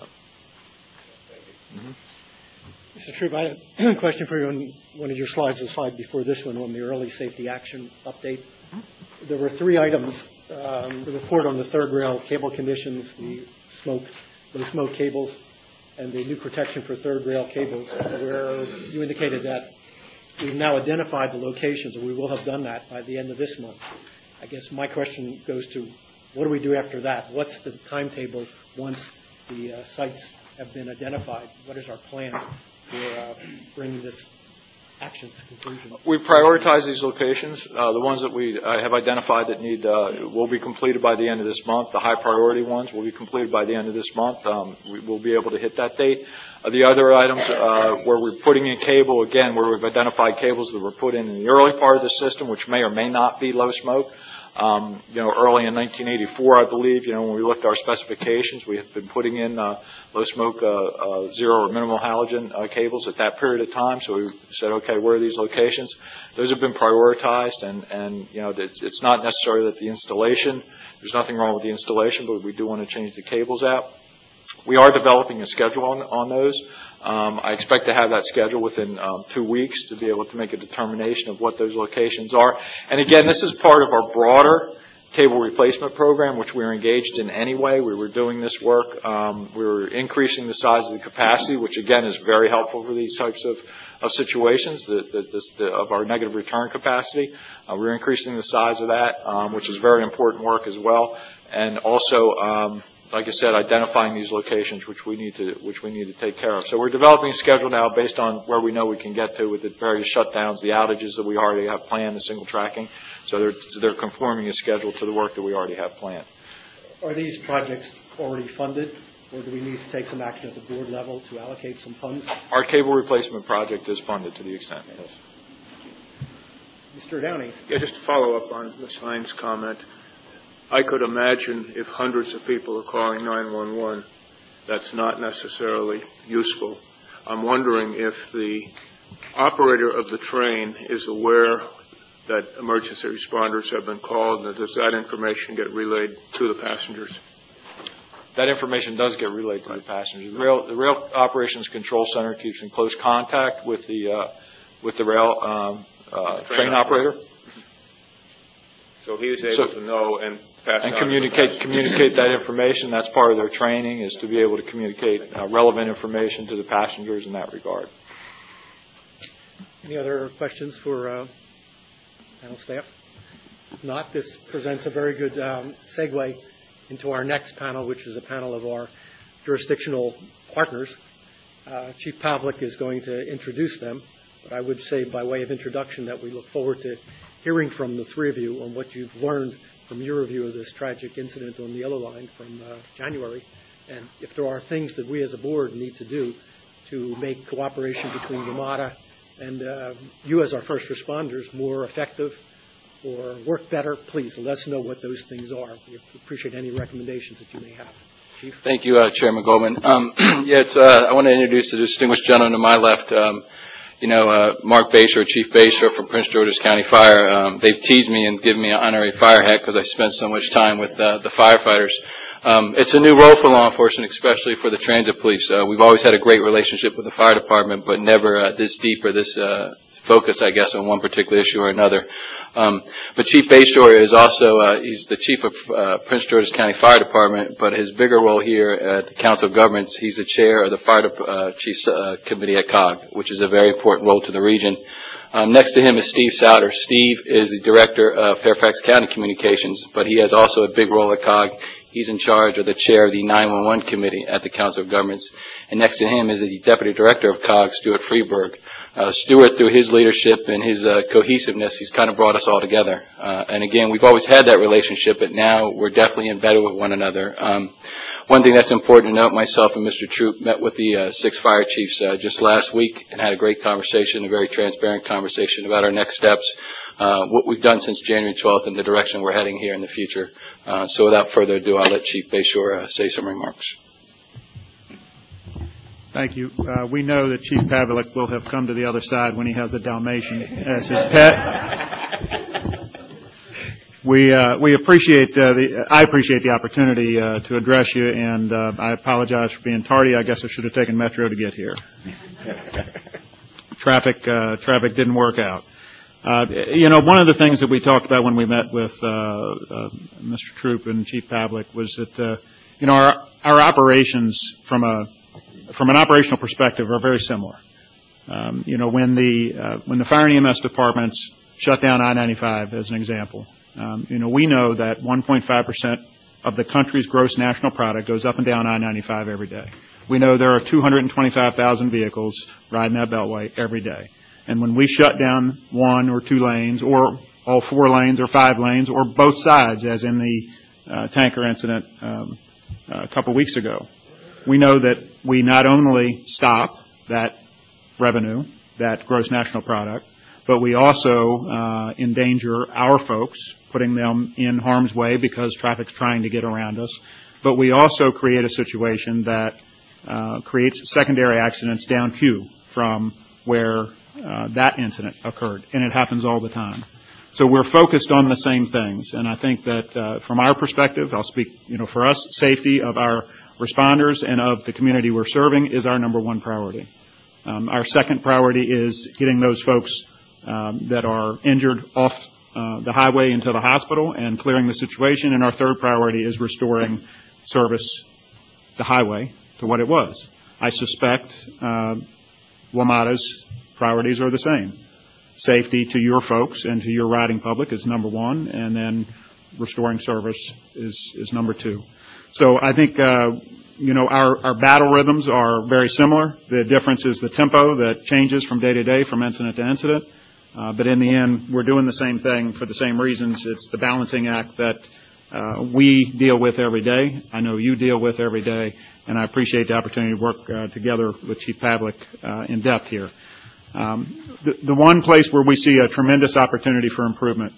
Mm-hmm. Mister Troop, I had a question for you on one of your slides, the slide before this one, on the early safety action update. There were three items, um, the report on the third rail cable conditions, the smoke, low smoke cables, and the new protection for third rail cables, where you indicated that we've now identified the locations, or we will have done that by the end of this month. I guess my question goes to, what do we do after that? What's the timetable once the uh, sites have been identified? What is our plan for uh, bringing this actions to conclusion? We prioritize these locations. Uh, the ones that we uh, have identified that need uh, will be completed by the end of this month. The high priority ones will be completed by the end of this month. Um, we will be able to hit that date. Uh, the other items uh, where we're putting in cable, again, where we've identified cables that were put in in the early part of the system, which may or may not be low smoke. Um, you know, early in nineteen eighty-four, I believe, you know, when we looked at our specifications, we had been putting in uh, low smoke, uh, uh, zero or minimal halogen uh, cables at that period of time. So we said, okay, where are these locations? Those have been prioritized, and, and you know, it's, it's not necessarily that the installation, there's nothing wrong with the installation, but we do want to change the cables out. We are developing a schedule on, on those. Um, I expect to have that schedule within um, two weeks to be able to make a determination of what those locations are. And again, this is part of our broader cable replacement program, which we were engaged in anyway. We were doing this work. Um, we were increasing the size of the capacity, which again is very helpful for these types of, of situations, the, the, this, the, of our negative return capacity. Uh, we're increasing the size of that, um, which is very important work as well. And also, um, like I said, identifying these locations which we need to which we need to take care of. So we're developing a schedule now based on where we know we can get to with the various shutdowns, the outages that we already have planned, the single tracking. So they're so they're conforming a schedule to the work that we already have planned. Are these projects already funded, or do we need to take some action at the board level to allocate some funds? Our cable replacement project is funded to the extent. Yes. Mister Downey. Yeah, just to follow up on Miz Hines' comment. I could imagine if hundreds of people are calling nine one one, that's not necessarily useful. I'm wondering if the operator of the train is aware that emergency responders have been called, and does that information get relayed to the passengers? That information does get relayed to the passengers. The rail, the rail operations control center keeps in close contact with the uh, with the rail um, uh, train, train operator. operator. So he was able so, to know and pass and on communicate communicate that information. That's part of their training, is to be able to communicate uh, relevant information to the passengers in that regard. Any other questions for uh, panel staff? If not, this presents a very good um, segue into our next panel, which is a panel of our jurisdictional partners. Uh, Chief Pavlik is going to introduce them, but I would say by way of introduction that we look forward to hearing from the three of you on what you've learned from your review of this tragic incident on the Yellow Line from uh, January, and if there are things that we as a board need to do to make cooperation between WMATA and uh, you as our first responders more effective or work better, please let us know what those things are. We appreciate any recommendations that you may have. Chief? Thank you, uh, Chairman Goldman. Um, yeah, it's, uh, I want to introduce the distinguished gentleman to my left. Um, You know, uh, Mark Basher, Chief Basher from Prince George's County Fire, um, they've teased me and given me an honorary fire hat because I spent so much time with uh, the firefighters. Um, it's a new role for law enforcement, especially for the transit police. Uh, we've always had a great relationship with the fire department, but never uh, this deep or this uh, focus, I guess, on one particular issue or another. Um, but Chief Bayshore is also, uh, he's the chief of uh, Prince George's County Fire Department, but his bigger role here at the Council of Governments, he's the chair of the Fire De- uh, Chiefs uh, Committee at C O G, which is a very important role to the region. Um, next to him is Steve Souter. Steve is the director of Fairfax County Communications, but he has also a big role at C O G. He's in charge or the chair of the nine one one committee at the Council of Governments. And next to him is the deputy director of C O G, Stuart Freeberg. Uh, Stuart, through his leadership and his uh, cohesiveness, he's kind of brought us all together. Uh, and again, we've always had that relationship, but now we're definitely embedded with one another. Um, one thing that's important to note, myself and Mister Troop met with the uh, six fire chiefs uh, just last week and had a great conversation, a very transparent conversation about our next steps, uh, what we've done since January twelfth and the direction we're heading here in the future. Uh, so without further ado, I'll let Chief Bayshore uh, say some remarks. Thank you. Uh, we know that Chief Pavlik will have come to the other side when he has a Dalmatian as his pet. We uh, we appreciate uh, the I appreciate the opportunity uh, to address you, and uh, I apologize for being tardy. I guess I should have taken Metro to get here. Traffic uh, traffic didn't work out. Uh, you know, one of the things that we talked about when we met with uh, uh, Mister Troop and Chief Pavlik was that uh, you know our our operations from a from an operational perspective are very similar. Um, you know, when the uh, when the fire and E M S departments shut down I ninety-five, as an example, um, you know, we know that one point five percent of the country's gross national product goes up and down I ninety-five every day. We know there are two hundred twenty-five thousand vehicles riding that beltway every day. And when we shut down one or two lanes, or all four lanes or five lanes, or both sides, as in the uh, tanker incident um, a couple weeks ago, we know that we not only stop that revenue, that gross national product, but we also uh, endanger our folks, putting them in harm's way because traffic's trying to get around us. But we also create a situation that uh, creates secondary accidents down queue from where uh, that incident occurred, and it happens all the time. So we're focused on the same things, and I think that uh, from our perspective, I'll speak, you know, for us, safety of our responders and of the community we're serving is our number one priority. Um, our second priority is getting those folks um, that are injured off uh, the highway into the hospital and clearing the situation. And our third priority is restoring service, the highway, to what it was. I suspect uh, WMATA's priorities are the same. Safety to your folks and to your riding public is number one, and then restoring service is, is number two. So I think, uh, you know, our, our battle rhythms are very similar. The difference is the tempo that changes from day to day, from incident to incident. Uh, but in the end, we're doing the same thing for the same reasons. It's the balancing act that uh, we deal with every day. I know you deal with every day, and I appreciate the opportunity to work uh, together with Chief Pavlik uh, in depth here. Um, the, the one place where we see a tremendous opportunity for improvement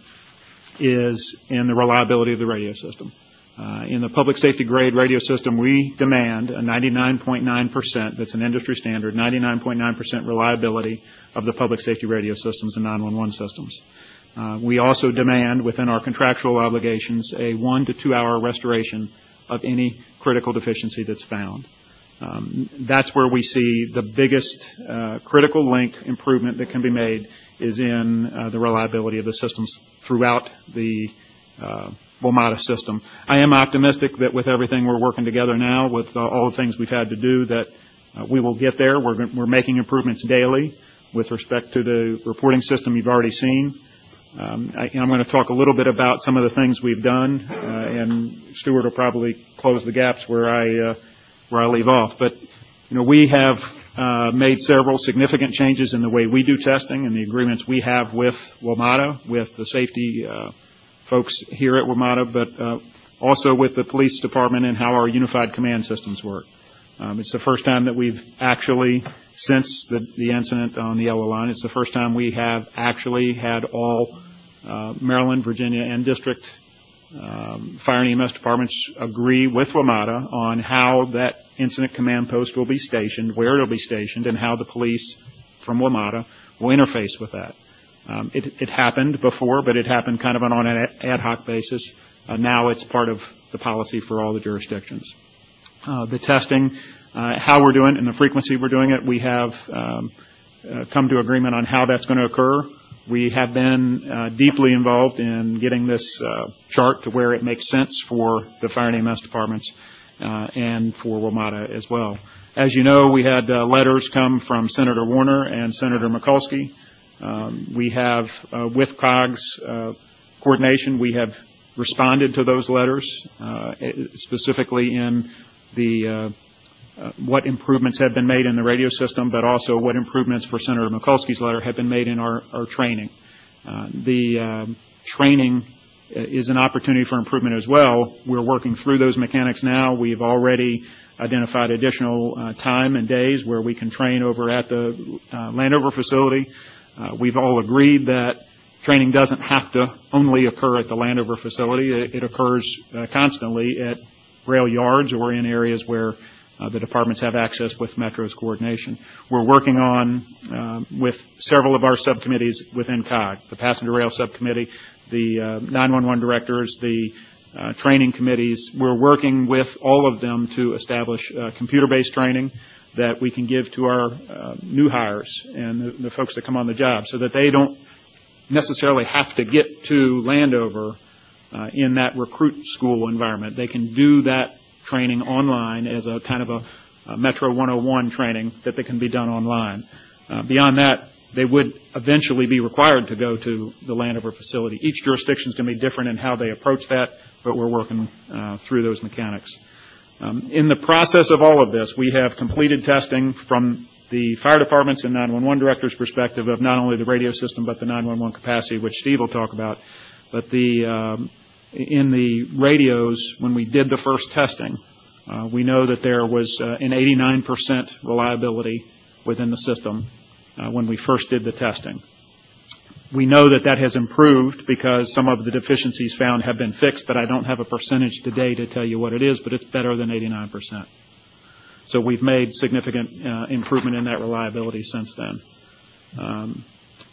is in the reliability of the radio system. Uh, in the public safety grade radio system, we demand a ninety-nine point nine percent, that's an industry standard, ninety-nine point nine percent reliability of the public safety radio systems and nine one one systems. Uh, we also demand within our contractual obligations a one to two hour restoration of any critical deficiency that's found. Um, that's where we see the biggest uh, critical link improvement that can be made is in uh, the reliability of the systems throughout the uh, WMATA system. I am optimistic that with everything we're working together now, with uh, all the things we've had to do, that uh, we will get there. We're, we're making improvements daily with respect to the reporting system you've already seen. Um, I, I'm going to talk a little bit about some of the things we've done, uh, and Stuart will probably close the gaps where I uh, where I leave off. But you know, we have uh, made several significant changes in the way we do testing and the agreements we have with WMATA, with the safety uh, folks here at WMATA, but uh, also with the police department and how our unified command systems work. Um, it's the first time that we've actually, since the, the incident on the yellow line, it's the first time we have actually had all uh, Maryland, Virginia, and district um, fire and E M S departments agree with WMATA on how that incident command post will be stationed, where it will be stationed, and how the police from WMATA will interface with that. Um, it, it happened before, but it happened kind of on an ad hoc basis. Uh, now it's part of the policy for all the jurisdictions. Uh, the testing, uh, how we're doing, and the frequency we're doing it, we have um, uh, come to agreement on how that's going to occur. We have been uh, deeply involved in getting this uh, chart to where it makes sense for the fire and E M S departments uh, and for WMATA as well. As you know, we had uh, letters come from Senator Warner and Senator Mikulski. Um, we have, uh, with C O G's uh, coordination, we have responded to those letters, uh, specifically in the uh, uh, what improvements have been made in the radio system, but also what improvements for Senator Mikulski's letter have been made in our, our training. Uh, the um, training is an opportunity for improvement as well. We're working through those mechanics now. We've already identified additional uh, time and days where we can train over at the uh, Landover facility. Uh, we've all agreed that training doesn't have to only occur at the Landover facility. It, it occurs uh, constantly at rail yards or in areas where uh, the departments have access with Metro's coordination. We're working on, uh, with several of our subcommittees within C O G, the Passenger Rail Subcommittee, the uh, nine one one directors, the uh, training committees. We're working with all of them to establish uh, computer-based training that we can give to our uh, new hires and the, the folks that come on the job so that they don't necessarily have to get to Landover uh, in that recruit school environment. They can do that training online as a kind of a, a Metro one oh one training that they can be done online. Uh, beyond that, they would eventually be required to go to the Landover facility. Each jurisdiction is going to be different in how they approach that, but we're working uh, through those mechanics. Um, in the process of all of this, we have completed testing from the fire departments and nine one one directors' perspective of not only the radio system but the nine one one capacity, which Steve will talk about. But the um, in the radios, when we did the first testing, uh, we know that there was uh, an eighty-nine percent reliability within the system uh, when we first did the testing. We know that that has improved because some of the deficiencies found have been fixed, but I don't have a percentage today to tell you what it is, but it's better than eighty-nine percent. So we've made significant uh, improvement in that reliability since then. Um,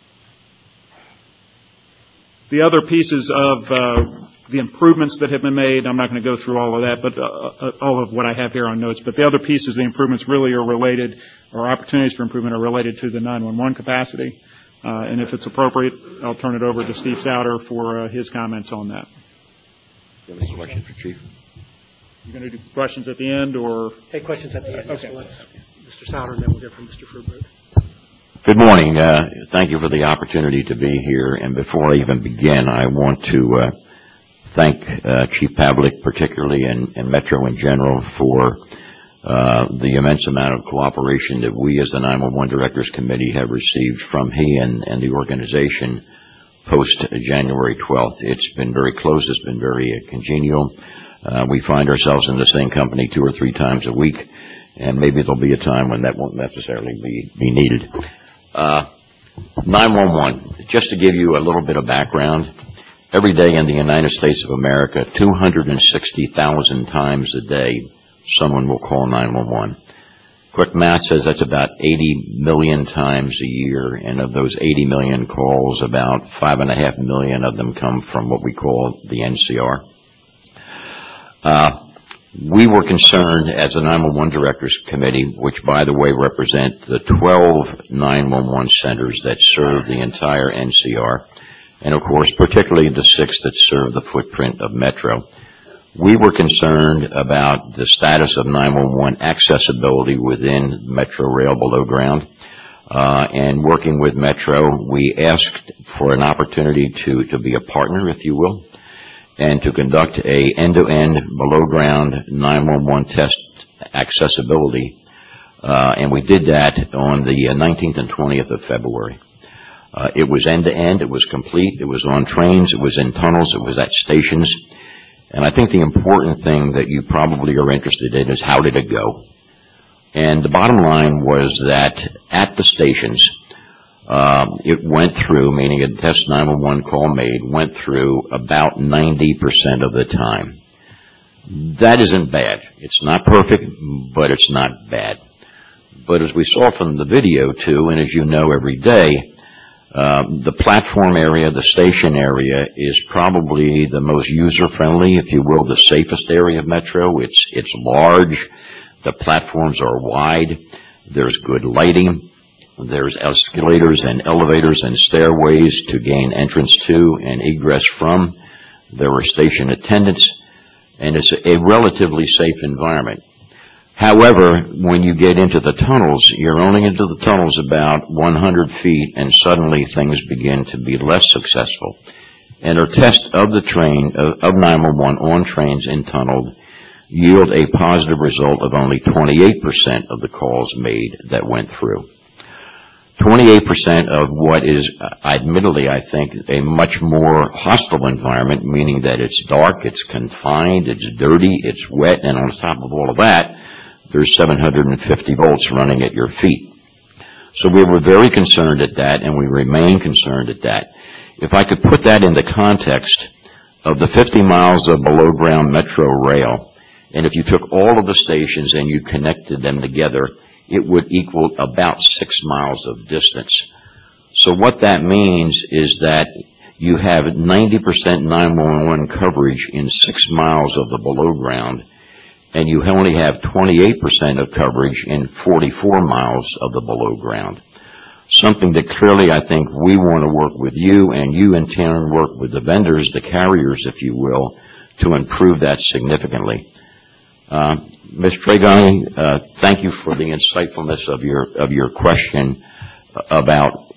the other pieces of uh, the improvements that have been made, I'm not going to go through all of that, but uh, all of what I have here on notes, but the other pieces of the improvements really are related, or opportunities for improvement are related to the nine one one capacity. Uh, and if it's appropriate, I'll turn it over to Steve Souter for uh, his comments on that. Do you have any questions for Chief? You're going to do questions at the end, or? Take questions at the end. Okay. So let's, Mister Souter, and then we'll hear from Mister Fruberg. Good morning. Uh, thank you for the opportunity to be here. And before I even begin, I want to uh, thank uh, Chief Pavlik, particularly, and, and Metro in general, for uh, the immense amount of cooperation that we as the nine one one Directors Committee have received from he and, and the organization post January twelfth. It's been very close. It's been very uh, congenial. Uh, we find ourselves in the same company two or three times a week, and maybe there'll be a time when that won't necessarily be, be needed. Uh, nine one one, just to give you a little bit of background, every day in the United States of America, two hundred sixty thousand times a day, someone will call nine one one. Quick math says that's about eighty million times a year, and of those eighty million calls, about five and a half million of them come from what we call the N C R. Uh, we were concerned as the nine one one Directors Committee, which, by the way, represent the twelve nine one one centers that serve the entire N C R, and, of course, particularly the six that serve the footprint of Metro. We were concerned about the status of nine one one accessibility within Metro Rail below ground, uh, and working with Metro, we asked for an opportunity to, to be a partner, if you will, and to conduct a end-to-end below-ground nine one one test accessibility. Uh, and we did that on the nineteenth and twentieth of February. Uh, it was end-to-end. It was complete. It was on trains. It was in tunnels. It was at stations. And I think the important thing that you probably are interested in is how did it go? And the bottom line was that at the stations, Um, it went through, meaning a test nine one one call made, went through about ninety percent of the time. That isn't bad. It's not perfect, but it's not bad. But as we saw from the video, too, and as you know every day, um, the platform area, the station area, is probably the most user-friendly, if you will, the safest area of Metro. It's, it's large. The platforms are wide. There's good lighting. There's escalators and elevators and stairways to gain entrance to and egress from. There are station attendants, and it's a relatively safe environment. However, when you get into the tunnels, you're only into the tunnels about one hundred feet, and suddenly things begin to be less successful. and our test of the train, of, of nine one one on trains in tunnel, yield a positive result of only twenty-eight percent of the calls made that went through. twenty-eight percent of what is, uh, admittedly, I think, a much more hostile environment, meaning that it's dark, it's confined, it's dirty, it's wet, and on top of all of that, there's seven hundred fifty volts running at your feet. So we were very concerned at that, and we remain concerned at that. If I could put that in the context of the fifty miles of below-ground metro rail, and if you took all of the stations and you connected them together, it would equal about six miles of distance. So what that means is that you have ninety percent nine one one coverage in six miles of the below ground, and you only have twenty-eight percent of coverage in forty-four miles of the below ground. Something that clearly I think we want to work with you, and you in turn work with the vendors, the carriers, if you will, to improve that significantly. Uh, Miz Tragani, uh, thank you for the insightfulness of your of your question about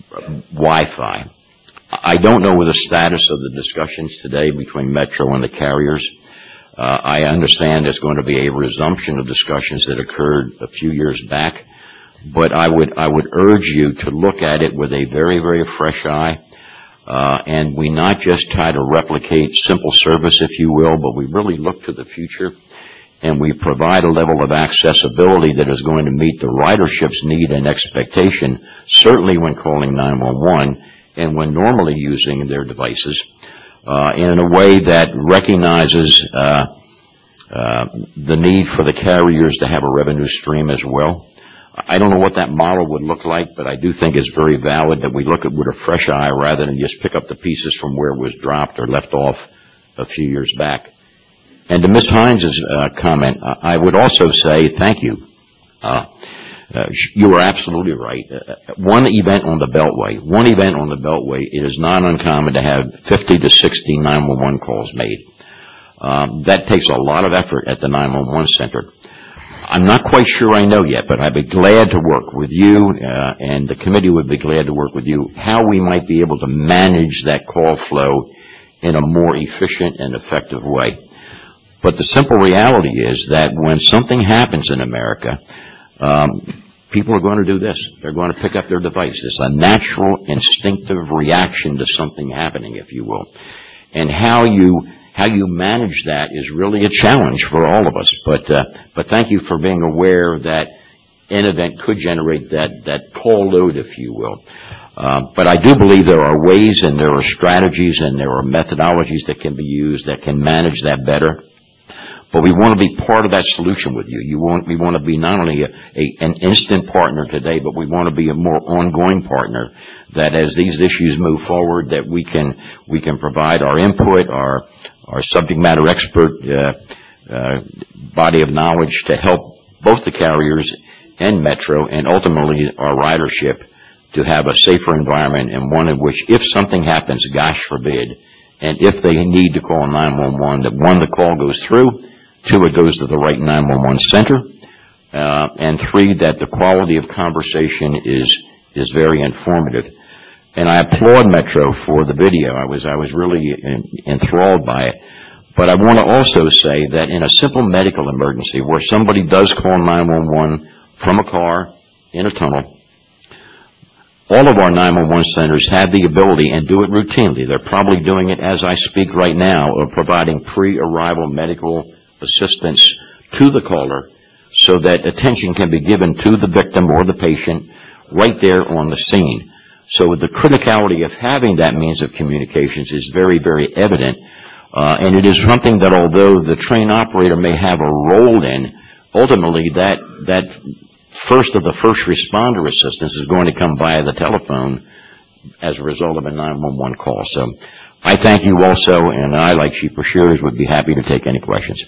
Wi-Fi. I don't know the status of the discussions today between Metro and the carriers. Uh, I understand there's going to be a resumption of discussions that occurred a few years back, but I would I would urge you to look at it with a very, very fresh eye, uh, and we not just try to replicate simple service, if you will, but we really look to the future, and we provide a level of accessibility that is going to meet the ridership's need and expectation, certainly when calling nine one one and when normally using their devices, uh, in a way that recognizes uh, uh, the need for the carriers to have a revenue stream as well. I don't know what that model would look like, but I do think it's very valid that we look at it with a fresh eye rather than just pick up the pieces from where it was dropped or left off a few years back. And to Miz Hines' uh, comment, I would also say thank you. Uh, uh, you were absolutely right. Uh, one event on the Beltway, one event on the Beltway, it is not uncommon to have fifty to sixty nine one one calls made. Um, that takes a lot of effort at the nine one one center. I'm not quite sure I know yet, but I'd be glad to work with you, uh, and the committee would be glad to work with you, how we might be able to manage that call flow in a more efficient and effective way. But the simple reality is that when something happens in America, um, people are going to do this. They're going to pick up their device. It's a natural, instinctive reaction to something happening, if you will. And how you how you manage that is really a challenge for all of us. But uh, but thank you for being aware that an event could generate that that call load, if you will. Uh, but I do believe there are ways and there are strategies and there are methodologies that can be used that can manage that better. But we want to be part of that solution with you. You want, we want to be not only a, a, an instant partner today, but we want to be a more ongoing partner, that as these issues move forward, that we can we can provide our input, our our subject matter expert uh, uh, body of knowledge to help both the carriers and Metro, and ultimately our ridership, to have a safer environment, and one in which if something happens, gosh forbid, and if they need to call nine one one, that one, the call goes through, two, it goes to the right nine one one center, uh, and three, that the quality of conversation is is very informative. And I applaud Metro for the video. I was I was really enthralled by it. But I want to also say that in a simple medical emergency where somebody does call nine one one from a car in a tunnel, all of our nine one one centers have the ability and do it routinely. They're probably doing it as I speak right now, of providing pre-arrival medical assistance to the caller so that attention can be given to the victim or the patient right there on the scene. So the criticality of having that means of communications is very, very evident. Uh, and it is something that although the train operator may have a role in, ultimately that, that first of the first responder assistance is going to come via the telephone as a result of a nine one one call. So I thank you also, and I, like Chief Brashears, would be happy to take any questions.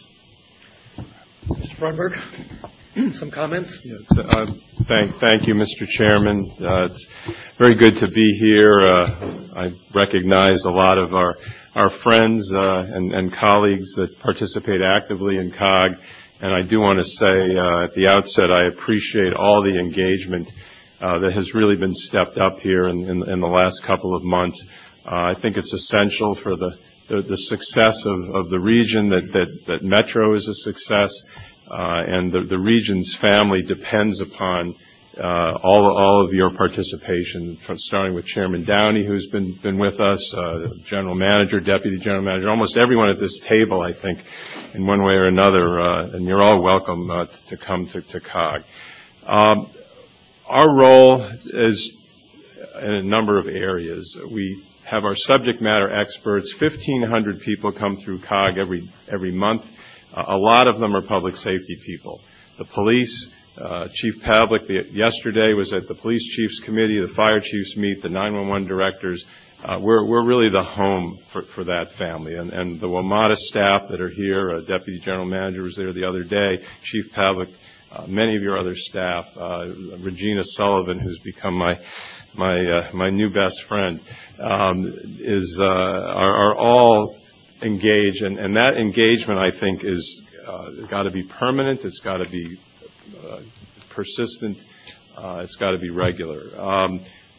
Mister Frunberg, some comments? Yes, uh, thank, thank you, Mister Chairman. Uh, it's very good to be here. Uh, I recognize a lot of our our friends uh, and, and colleagues that participate actively in C O G, and I do want to say uh, at the outset I appreciate all the engagement uh, that has really been stepped up here in, in, in the last couple of months. Uh, I think it's essential for the, the, the success of, of the region that, that, that Metro is a success, uh, and the, the region's family depends upon uh, all, all of your participation, from starting with Chairman Downey, who's been, been with us, uh, General Manager, Deputy General Manager, almost everyone at this table, I think, in one way or another, uh, and you're all welcome uh, to come to, to C O G. Um, our role is in a number of areas. We have our subject matter experts. fifteen hundred people come through C O G every, every month. Uh, a lot of them are public safety people. The police, uh, Chief Pavlik the, yesterday was at the Police Chiefs Committee, the Fire Chiefs meet, the nine one one directors. Uh, we're, we're really the home for, for that family. And, and the WMATA staff that are here, uh, Deputy General Manager was there the other day, Chief Pavlik, uh, many of your other staff, uh, Regina Sullivan, who's become my my uh, my new best friend, um, is uh, are, are all engaged, and, and that engagement, I think, is uh, got to be permanent. It's got to be uh, persistent. Uh, it's got to be regular. Um,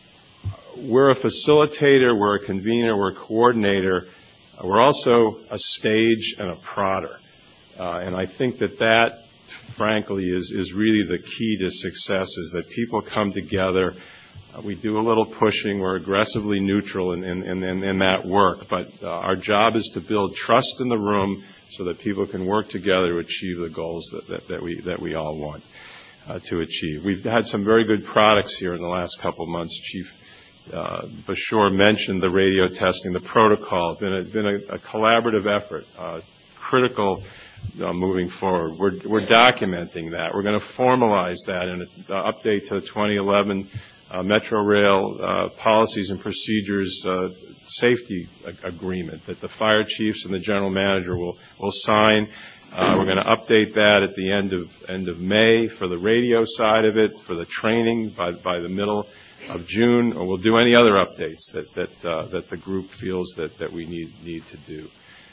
we're a facilitator. We're a convener. We're a coordinator. Uh, we're also a stage and a prodder, uh, and I think that that, frankly, is is really the key to success. Is that people come together. Uh, we do a little pushing. We're aggressively neutral in, in, in, in that work. But uh, our job is to build trust in the room so that people can work together to achieve the goals that, that, that, we, that we all want uh, to achieve. We've had some very good products here in the last couple of months. Chief uh, Bashor mentioned the radio testing, the protocol. It's been a, been a, a collaborative effort, uh, critical uh, moving forward. We're, we're documenting that. We're going to formalize that in an update to the twenty eleven Uh, Metro Rail uh, policies and procedures uh, safety ag agreement that the fire chiefs and the general manager will will sign. Uh, we're going to update that at the end of end of May for the radio side of it, for the training by by the middle of June, or we'll do any other updates that that uh, that the group feels that that we need need to do.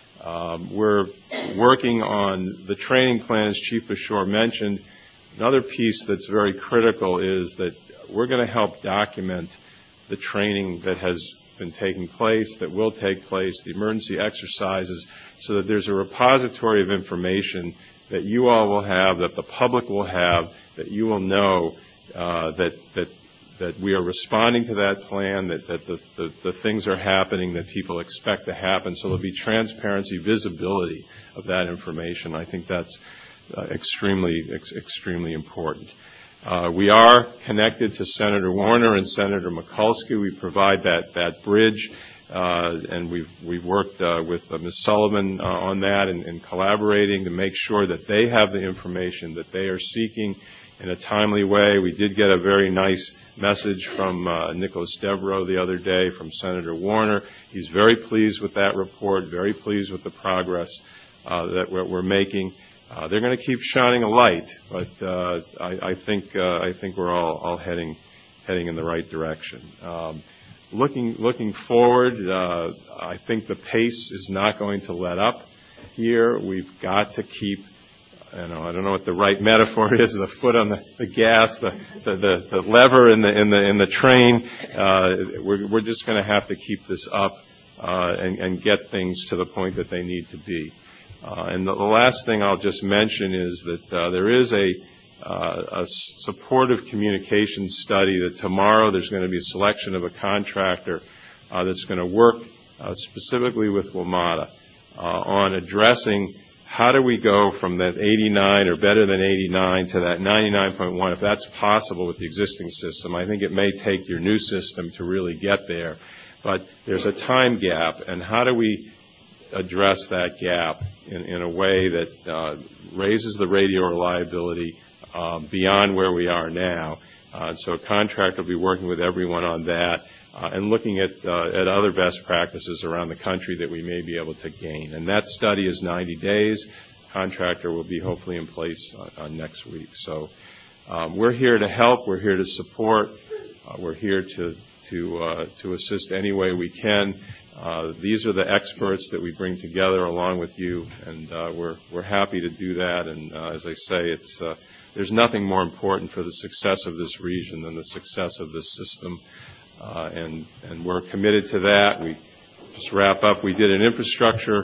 Um, we're working on the training plan, as Chief Bashor mentioned. Another piece that's very critical is that we're going to help document the training that has been taking place, that will take place, the emergency exercises, so that there's a repository of information that you all will have, that the public will have, that you will know uh, that that that we are responding to that plan, that, that the, the, the things are happening that people expect to happen, so there'll be transparency, visibility of that information. I think that's uh, extremely, ex extremely important. Uh, we are connected to Senator Warner and Senator Mikulski. We provide that, that bridge, uh, and we've, we've worked uh, with uh, Miz Sullivan uh, on that and, and collaborating to make sure that they have the information that they are seeking in a timely way. We did get a very nice message from uh, Nicholas Devereaux the other day from Senator Warner. He's very pleased with that report, very pleased with the progress uh, that we're, we're making. Uh, they're going to keep shining a light, but uh, I, I think uh, I think we're all, all heading heading in the right direction. Um, looking looking forward, uh, I think the pace is not going to let up here. We've got to keep, you know, I don't know what the right metaphor is, the foot on the, the gas, the, the, the, the lever in the in the in the train. Uh, we're we're just going to have to keep this up uh, and, and get things to the point that they need to be. Uh, and the, the last thing I'll just mention is that uh, there is a, uh, a supportive communications study that tomorrow there's going to be a selection of a contractor uh, that's going to work uh, specifically with WMATA uh, on addressing how do we go from that eighty-nine or better than eighty-nine to that ninety-nine point one, if that's possible with the existing system. I think it may take your new system to really get there, but there's a time gap, and how do we address that gap in, in a way that uh, raises the radio reliability uh, beyond where we are now. Uh, so a contractor will be working with everyone on that uh, and looking at, uh, at other best practices around the country that we may be able to gain. And that study is ninety days. Contractor will be hopefully in place uh, uh, next week. So um, we're here to help. We're here to support. Uh, we're here to, to, uh, to assist any way we can. Uh, these are the experts that we bring together along with you, and uh, we're, we're happy to do that. And uh, as I say, it's, uh, there's nothing more important for the success of this region than the success of this system. uh, and, and we're committed to that. We just wrap up. We did an infrastructure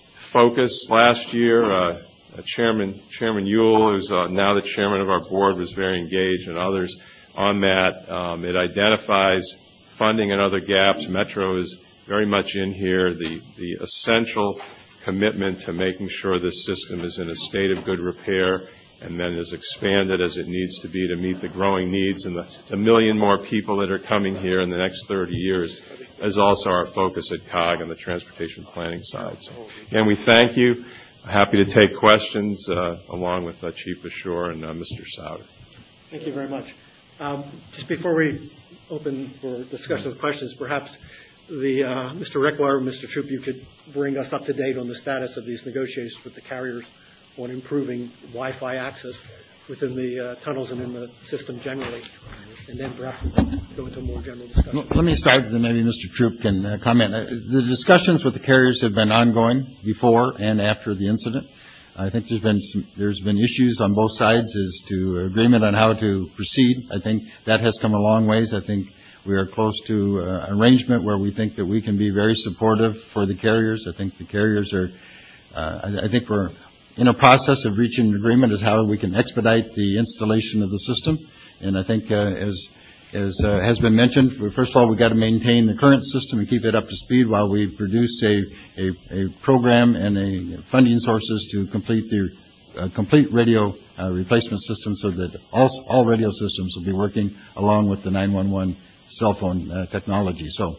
focus last year. Uh, Chairman Chairman Ewell, who's uh, now the chairman of our board, was very engaged, and others on that. Um, it identifies funding and other gaps. Metro is very much in here. The the essential commitment to making sure this system is in a state of good repair and then is expanded as it needs to be to meet the growing needs and the, the million more people that are coming here in the next thirty years is also our focus at C O G on the transportation planning side. So, again, we thank you. Happy to take questions uh, along with uh, Chief Bashir and uh, Mister Souder. Thank you very much. Um, just before we open for discussion of questions, perhaps the uh, Mister Reckler and Mister Troop, you could bring us up to date on the status of these negotiations with the carriers on improving Wi-Fi access within the uh, tunnels and in the system generally, and then perhaps go into a more general discussion. Let me start, and then maybe Mister Troop can uh, comment. Uh, the discussions with the carriers have been ongoing before and after the incident. I think there's been some, there's been issues on both sides as to agreement on how to proceed. I think that has come a long ways. I think we are close to uh, arrangement where we think that we can be very supportive for the carriers. I think the carriers are, uh, I, I think we're in a process of reaching an agreement as how we can expedite the installation of the system. And I think uh, as as uh, has been mentioned, first of all, we've got to maintain the current system and keep it up to speed while we produce a, a, a program and a funding sources to complete the uh, complete radio uh, replacement system so that all, all radio systems will be working along with the nine one one cell phone uh, technology. So,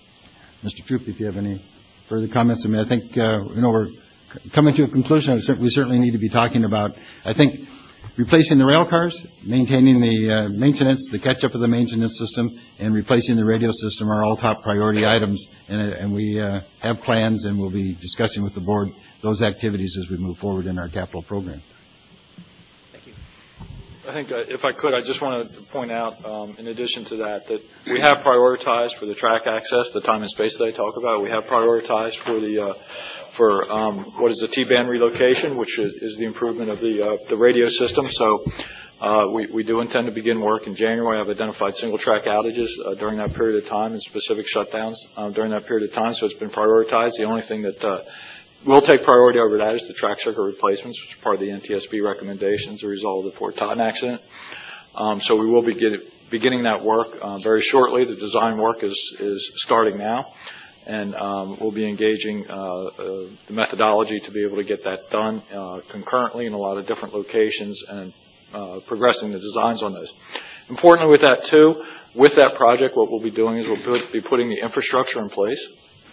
Mister Troop, if you have any further comments, I mean, I think, uh, you know, we're coming to a conclusion. We certainly need to be talking about, I think, replacing the rail cars, maintaining the uh, maintenance, the catch-up of the maintenance system, and replacing the radio system are all top priority items. And, and we uh, have plans, and we'll be discussing with the board those activities as we move forward in our capital program. I think uh, if I could, I just wanted to point out, um, in addition to that, that we have prioritized for the track access, the time and space that I talk about. We have prioritized for the uh, for um, what is the T-band relocation, which is the improvement of the uh, the radio system. So uh, we we do intend to begin work in January. I've identified single track outages uh, during that period of time and specific shutdowns uh, during that period of time. So it's been prioritized. The only thing that uh, We'll take priority over that is the track circuit replacements, which is part of the N T S B recommendations as a result of the Fort Totten accident. Um, so we will be get, beginning that work uh, very shortly. The design work is, is starting now, and um, we'll be engaging uh, uh, the methodology to be able to get that done uh, concurrently in a lot of different locations and uh, progressing the designs on those. Importantly with that, too, with that project, what we'll be doing is we'll put, be putting the infrastructure in place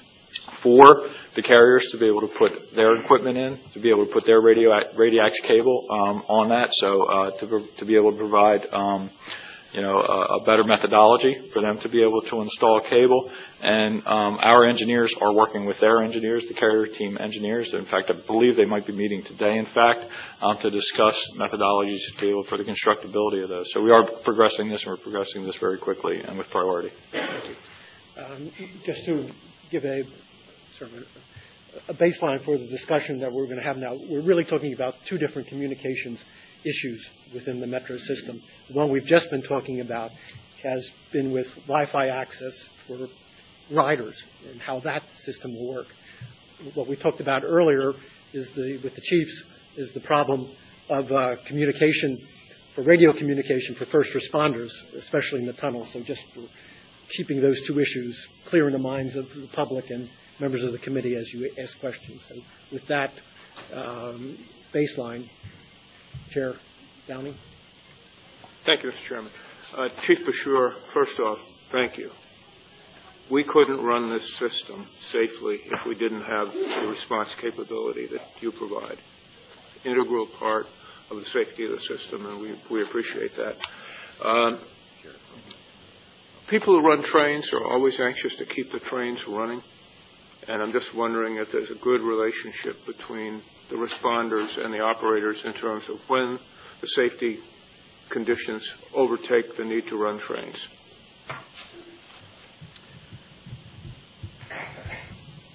for the carriers to be able to put their equipment in, to be able to put their radio Radiax cable um, on that, so uh, to, to be able to provide, um, you know, a, a better methodology for them to be able to install cable. And um, our engineers are working with their engineers, the carrier team engineers. In fact, I believe they might be meeting today, in fact, um, to discuss methodologies to be able for the constructability of those. So we are progressing this, and we're progressing this very quickly and with priority. Thank you. Um, just to give a sort of a baseline for the discussion that we're going to have now, we're really talking about two different communications issues within the Metro system. The one we've just been talking about has been with Wi-Fi access for riders and how that system will work. What we talked about earlier is the, with the chiefs, is the problem of uh, communication, for radio communication for first responders, especially in the tunnel. So just for keeping those two issues clear in the minds of the public and members of the committee as you ask questions. So with that um, baseline, Chair Downing. Thank you, Mister Chairman. Uh, Chief Bashir, first off, thank you. We couldn't run this system safely if we didn't have the response capability that you provide. Integral part of the safety of the system, and we, we appreciate that. Um, people who run trains are always anxious to keep the trains running. And I'm just wondering if there's a good relationship between the responders and the operators in terms of when the safety conditions overtake the need to run trains.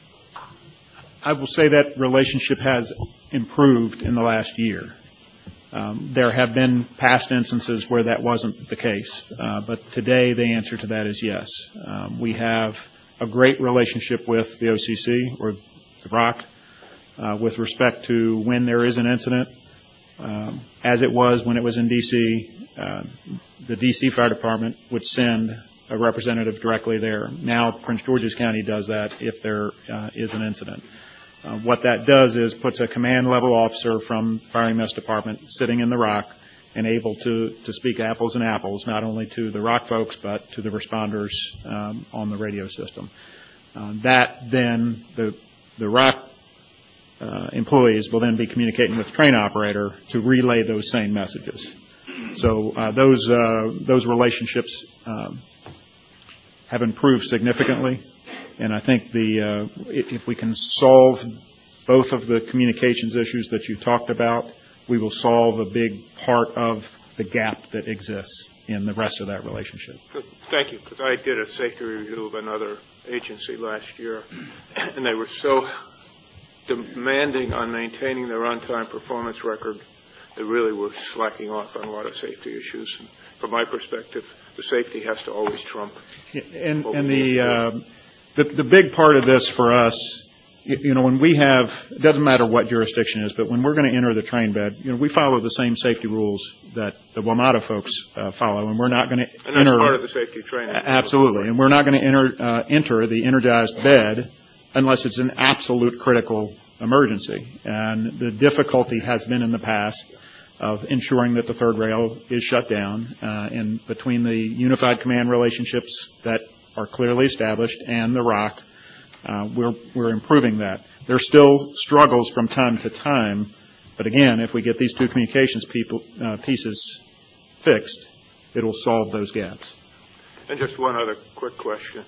I will say that relationship has improved in the last year. Um, there have been past instances where that wasn't the case, uh, but today the answer to that is yes. Um, we have a great relationship with the O C C, or the R O C, uh, with respect to when there is an incident. Um, as it was when it was in D C, uh, the D C Fire Department would send a representative directly there. Now Prince George's County does that if there uh, is an incident. Uh, what that does is puts a command level officer from Fire and Mess Department sitting in the R O C and able to, to speak apples and apples, not only to the R O C folks, but to the responders um, on the radio system. Uh, that then, the, the R O C uh, employees will then be communicating with the train operator to relay those same messages. So uh, those, uh, those relationships um, have improved significantly. And I think the, uh, if we can solve both of the communications issues that you talked about, we will solve a big part of the gap that exists in the rest of that relationship. Good. Thank you, because I did a safety review of another agency last year, and they were so demanding on maintaining their on-time performance record, they really were slacking off on a lot of safety issues. And from my perspective, the safety has to always trump. And, and the, uh, the the big part of this for us, you know, when we have, it doesn't matter what jurisdiction it is, but when we're going to enter the train bed, you know, we follow the same safety rules that the WMATA folks uh, follow, and we're not going to and enter. that's part of the safety training. Absolutely, and we're not going to enter uh, enter the energized bed unless it's an absolute critical emergency. And the difficulty has been in the past of ensuring that the third rail is shut down, uh, and between the unified command relationships that are clearly established and the R O C, uh, we're, we're improving that. There's still struggles from time to time, but again, if we get these two communications people, uh, pieces fixed, it'll solve those gaps. And just one other quick question.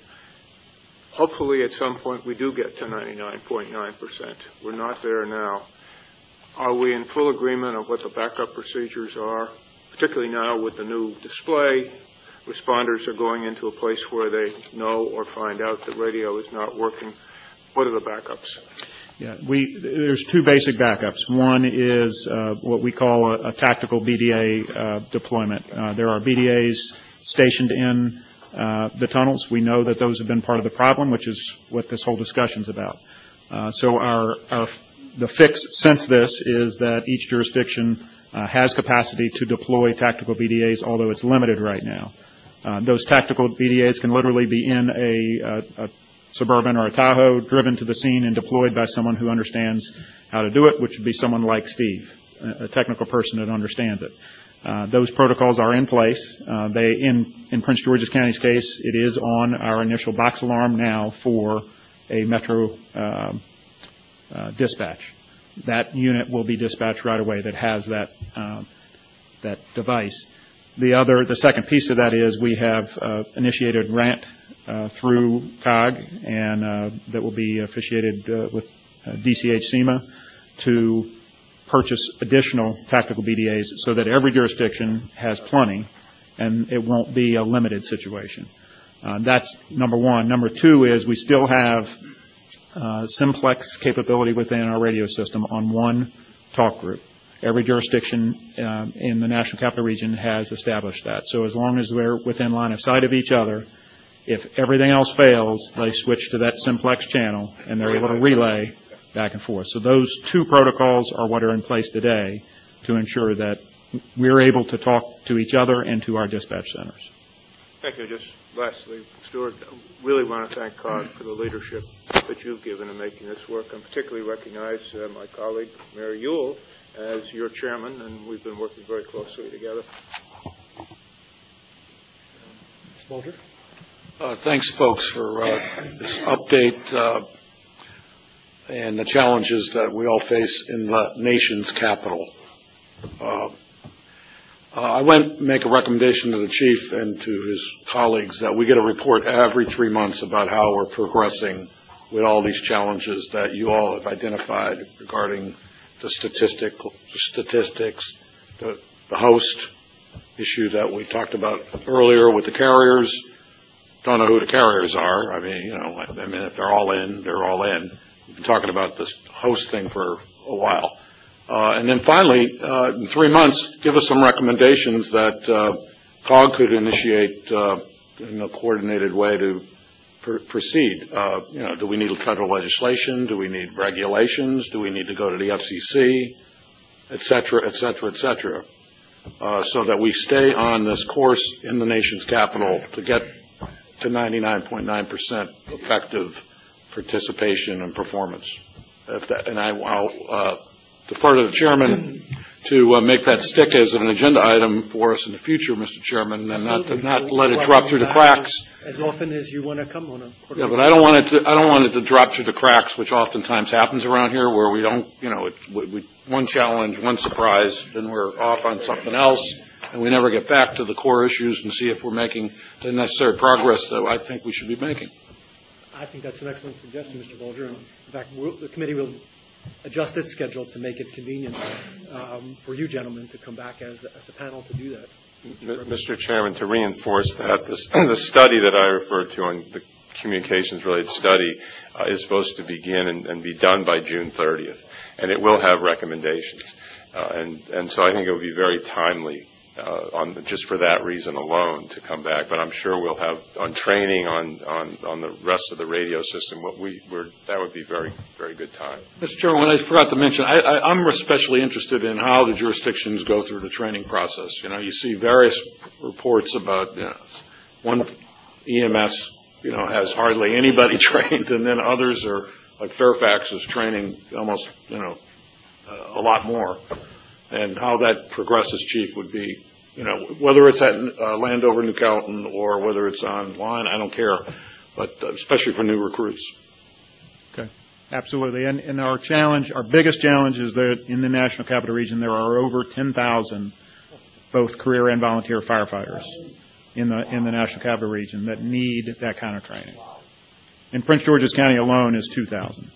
Hopefully at some point we do get to ninety-nine point nine percent. We're not there now. Are we in full agreement of what the backup procedures are, particularly now with the new display? Responders are going into a place where they know or find out the radio is not working. What are the backups? Yeah, we, there's two basic backups. One is uh, what we call a, a tactical B D A uh, deployment. Uh, there are B D As stationed in uh, the tunnels. We know that those have been part of the problem, which is what this whole discussion is about. Uh, so our, our the fix since this is that each jurisdiction uh, has capacity to deploy tactical B D As, although it's limited right now. Uh, those tactical B D As can literally be in a, a, a Suburban or a Tahoe, driven to the scene and deployed by someone who understands how to do it, which would be someone like Steve, a technical person that understands it. Uh, those protocols are in place. Uh, they, in, in Prince George's County's case, it is on our initial box alarm now for a Metro uh, uh, dispatch. That unit will be dispatched right away that has that, uh, that device. The other, the second piece of that is we have uh, initiated grant uh, through C O G, and uh, that will be officiated uh, with uh, D C H SEMA to purchase additional tactical B D As so that every jurisdiction has plenty and it won't be a limited situation. Uh, that's number one. Number two is we still have uh, simplex capability within our radio system on one talk group. Every jurisdiction uh, in the National Capital Region has established that. So as long as we're within line of sight of each other, if everything else fails, they switch to that simplex channel and they're able to relay back and forth. So those two protocols are what are in place today to ensure that we're able to talk to each other and to our dispatch centers. Thank you. Just lastly, Stuart, I really want to thank C O G for the leadership that you've given in making this work, and particularly recognize uh, my colleague, Mary Ewell, as your chairman, and we've been working very closely together. Mulder? Uh, thanks, folks, for uh, this update uh, and the challenges that we all face in the nation's capital. Uh, uh, I went and make a recommendation to the chief and to his colleagues that we get a report every three months about how we're progressing with all these challenges that you all have identified regarding the statistic, the statistics, the, the host issue that we talked about earlier with the carriers. Don't know who the carriers are. I mean, you know, I mean, if they're all in, they're all in. We've been talking about this host thing for a while. Uh, and then finally, uh, in three months, give us some recommendations that uh, C O G could initiate uh, in a coordinated way to pr proceed. Uh, you know, do we need federal legislation? Do we need regulations? Do we need to go to the F C C, et cetera, et cetera, et cetera, uh, so that we stay on this course in the nation's capital to get to ninety-nine point nine percent effective participation and performance. If that, and I, I'll uh, defer to the chairman to uh, make that stick as an agenda item for us in the future, Mister Chairman, and not to, not let it drop through the cracks. As often as you want to come on a. Yeah, but I don't want it to. I don't want it to drop through the cracks, which oftentimes happens around here, where we don't. You know, it, we, we, one challenge, one surprise, then we're off on something else, and we never get back to the core issues and see if we're making the necessary progress that I think we should be making. I think that's an excellent suggestion, Mister Bolger. And in fact, we'll, the committee will adjust its schedule to make it convenient um, for you gentlemen to come back as, as a panel to do that. Mister Chairman, to reinforce that, this, the study that I referred to on the communications-related study uh, is supposed to begin and, and be done by June thirtieth, and it will have recommendations. Uh, and, and so I think it would be very timely uh, on just for that reason alone to come back. But I'm sure we'll have on training on on, on the rest of the radio system. What we were that would be very very good time. Mister Chairman, I forgot to mention, I, I, I'm especially interested in how the jurisdictions go through the training process. You know, you see various reports about, you know, one E M S, you know, has hardly anybody trained, and then others are, like Fairfax is training almost, you know, uh, a lot more. And how that progresses, Chief, would be, you know, whether it's at uh, Landover, New Calton, or whether it's online, I don't care, but uh, especially for new recruits. Okay, absolutely. And, and our challenge, our biggest challenge is that in the National Capital Region, there are over ten thousand both career and volunteer firefighters in the, in the National Capital Region that need that kind of training. In Prince George's County alone is two thousand.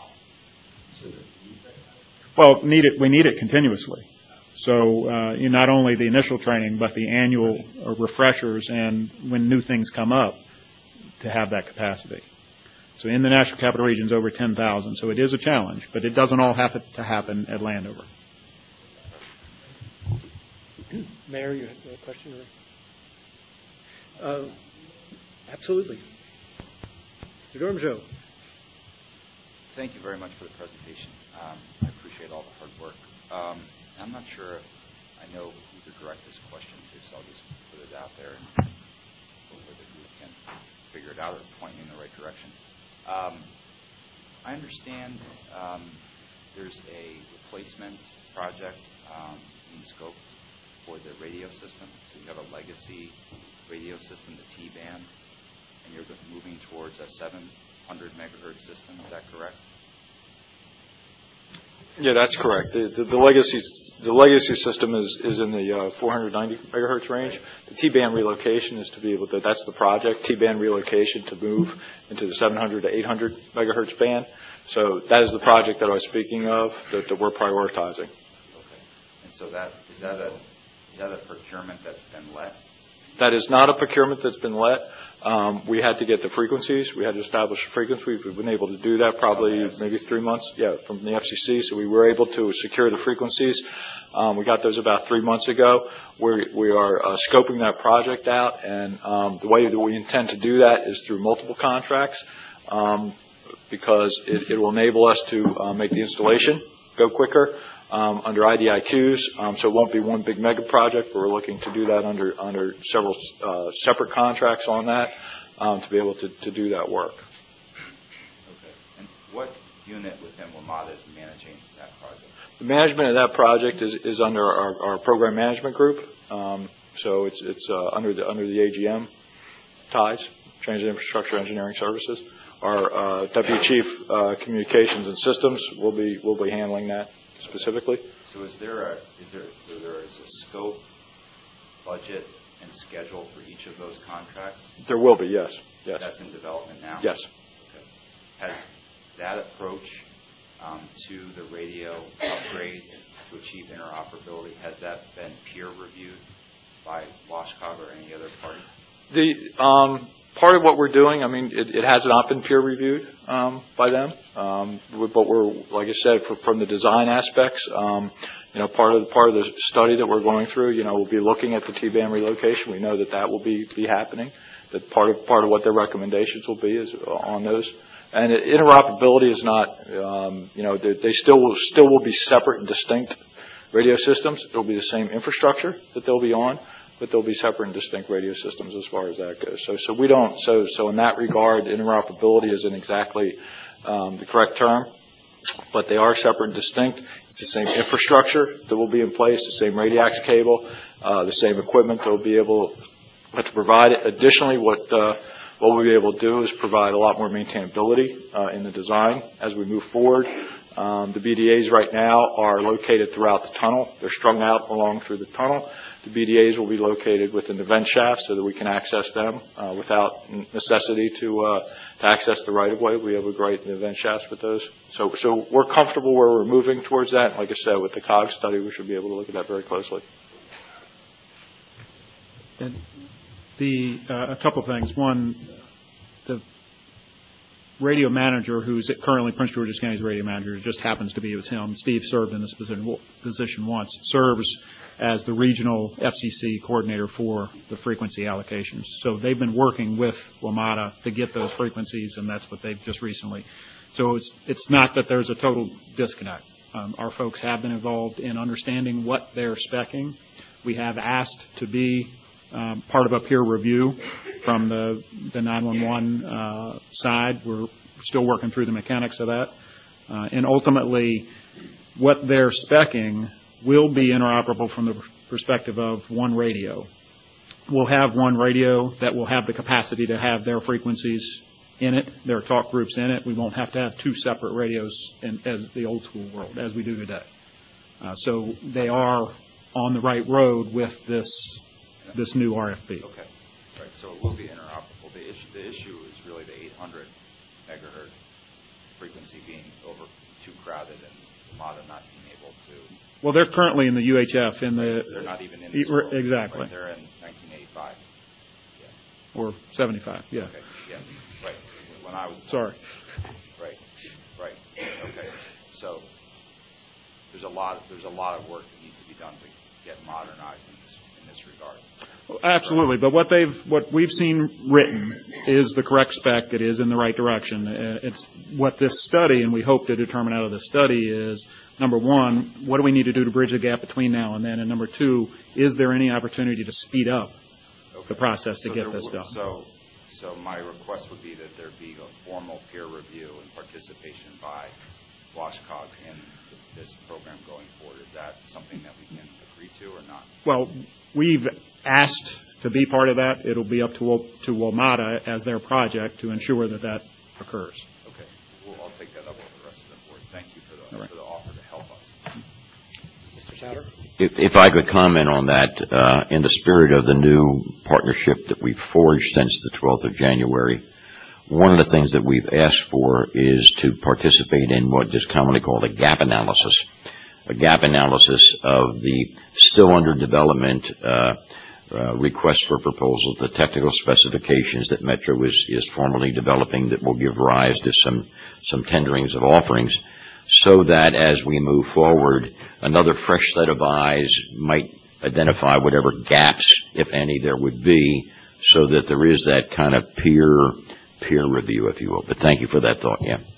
Well, need it, we need it continuously. So uh, you not only the initial training, but the annual uh, refreshers and when new things come up to have that capacity. So in the National Capital Region is over ten thousand. So it is a challenge, but it doesn't all have to happen at Landover. Mayor, you have a question? Or? Uh, absolutely. Mister Dormjo. Thank you very much for the presentation. Um, I appreciate all the hard work. Um, I'm not sure if I know who to direct this question to, so I'll just put it out there and hopefully the group can figure it out or point me in the right direction. Um, I understand um, there's a replacement project um, in scope for the radio system. So you have a legacy radio system, the T-band, and you're moving towards a seven hundred megahertz system. Is that correct? Yeah, that's correct. The, the, the legacy the legacy system is, is in the uh, four hundred ninety megahertz range. The T-band relocation is to be able to, that's the project, T-band relocation to move into the seven hundred to eight hundred megahertz band. So that is the project that I was speaking of that, that we're prioritizing. Okay. And so that, is that a, is that a procurement that's been let? That is not a procurement that's been let. Um, we had to get the frequencies. We had to establish a frequency. We've been able to do that probably maybe three months, yeah, from the F C C. So we were able to secure the frequencies. Um, we got those about three months ago. We we are uh, scoping that project out, and um, the way that we intend to do that is through multiple contracts, um, because it, it will enable us to uh, make the installation go quicker. Um, under I D I Qs, um, so it won't be one big mega project, but we're looking to do that under under several uh, separate contracts on that um, to be able to, to do that work. Okay. And what unit within WMATA is managing that project? The management of that project is, is under our, our program management group. Um, so it's it's uh, under the under the A G M ties, Transit Infrastructure Engineering Services. Our uh, Deputy Chief uh, Communications and Systems will be will be handling that specifically. So is there a is there so there is a scope, budget, and schedule for each of those contracts? There will be, yes, yes. That's in development now. Yes. Okay. Has that approach um, to the radio upgrade to achieve interoperability, has that been peer reviewed by WashCog or any other party? The um, part of what we're doing, I mean, it, it has not been peer reviewed um, by them, um, but we're, like I said, from, from the design aspects, um, you know, part of the, part of the study that we're going through, you know, we'll be looking at the T-band relocation. We know that that will be be happening. That part of part of what their recommendations will be is on those. And interoperability is not, um, you know, they, they still will still will be separate and distinct radio systems. It will be the same infrastructure that they'll be on, but they'll be separate and distinct radio systems as far as that goes. So, so we don't. So, so in that regard, interoperability isn't exactly um, the correct term, but they are separate and distinct. It's the same infrastructure that will be in place, the same radiax cable, uh, the same equipment that will be able to provide it. Additionally, what uh, what we'll be able to do is provide a lot more maintainability uh, in the design as we move forward. Um, the B D As right now are located throughout the tunnel. They're strung out along through the tunnel. The B D As will be located within the vent shaft so that we can access them uh, without necessity to, uh, to access the right-of-way. We have a great in the vent shafts with those. So, so we're comfortable where we're moving towards that. Like I said, with the C O G study, we should be able to look at that very closely. And the, uh, a couple of things. One, the radio manager, who's currently Prince George's County's radio manager, just happens to be with him. Steve served in this position, position once, serves as the regional F C C coordinator for the frequency allocations. So they've been working with WMATA to get those frequencies, and that's what they've just recently. So it's, it's not that there's a total disconnect. Um, our folks have been involved in understanding what they're speccing. We have asked to be um, part of a peer review from the, the nine one one uh, side. We're still working through the mechanics of that. Uh, and ultimately, what they're speccing will be interoperable from the perspective of one radio. We'll have one radio that will have the capacity to have their frequencies in it, their talk groups in it. We won't have to have two separate radios in, as the old school world, as we do today. Uh, so they are on the right road with this this new R F P. Okay, right. So it will be interoperable. The issue, the issue is really the eight hundred megahertz frequency being over too crowded and WMATA not being able to. Well, they're currently in the U H F in the. They're not even in this world. Exactly. Right, they're in nineteen eighty-five. Yeah. Or seventy-five. Yeah. Okay. Yeah. Right. When I was. Sorry. Right. Right. Okay. So there's a lot. There's a lot of work that needs to be done to get modernized in this in this regard. Well, absolutely, but what they've, what we've seen written is the correct spec. It is in the right direction. It's what this study, and we hope to determine out of the study, is number one, what do we need to do to bridge the gap between now and then, and number two, is there any opportunity to speed up okay. the process to so get this done? So, so my request would be that there be a formal peer review and participation by WashCog in this program going forward. Is that something that we can agree to or not? Well, we've asked to be part of that. It'll be up to to WMATA as their project to ensure that that occurs. Okay. Well, I'll take that up with the rest of the board. Thank you for the, right. for the offer to help us. Mister Souter? If, if I could comment on that, uh, in the spirit of the new partnership that we've forged since the twelfth of January, one of the things that we've asked for is to participate in what is commonly called a gap analysis, a gap analysis of the still under development uh, uh, request for proposals, the technical specifications that Metro is, is formally developing that will give rise to some, some tenderings of offerings, so that as we move forward, another fresh set of eyes might identify whatever gaps, if any, there would be, so that there is that kind of peer peer review, if you will. But thank you for that thought, yeah.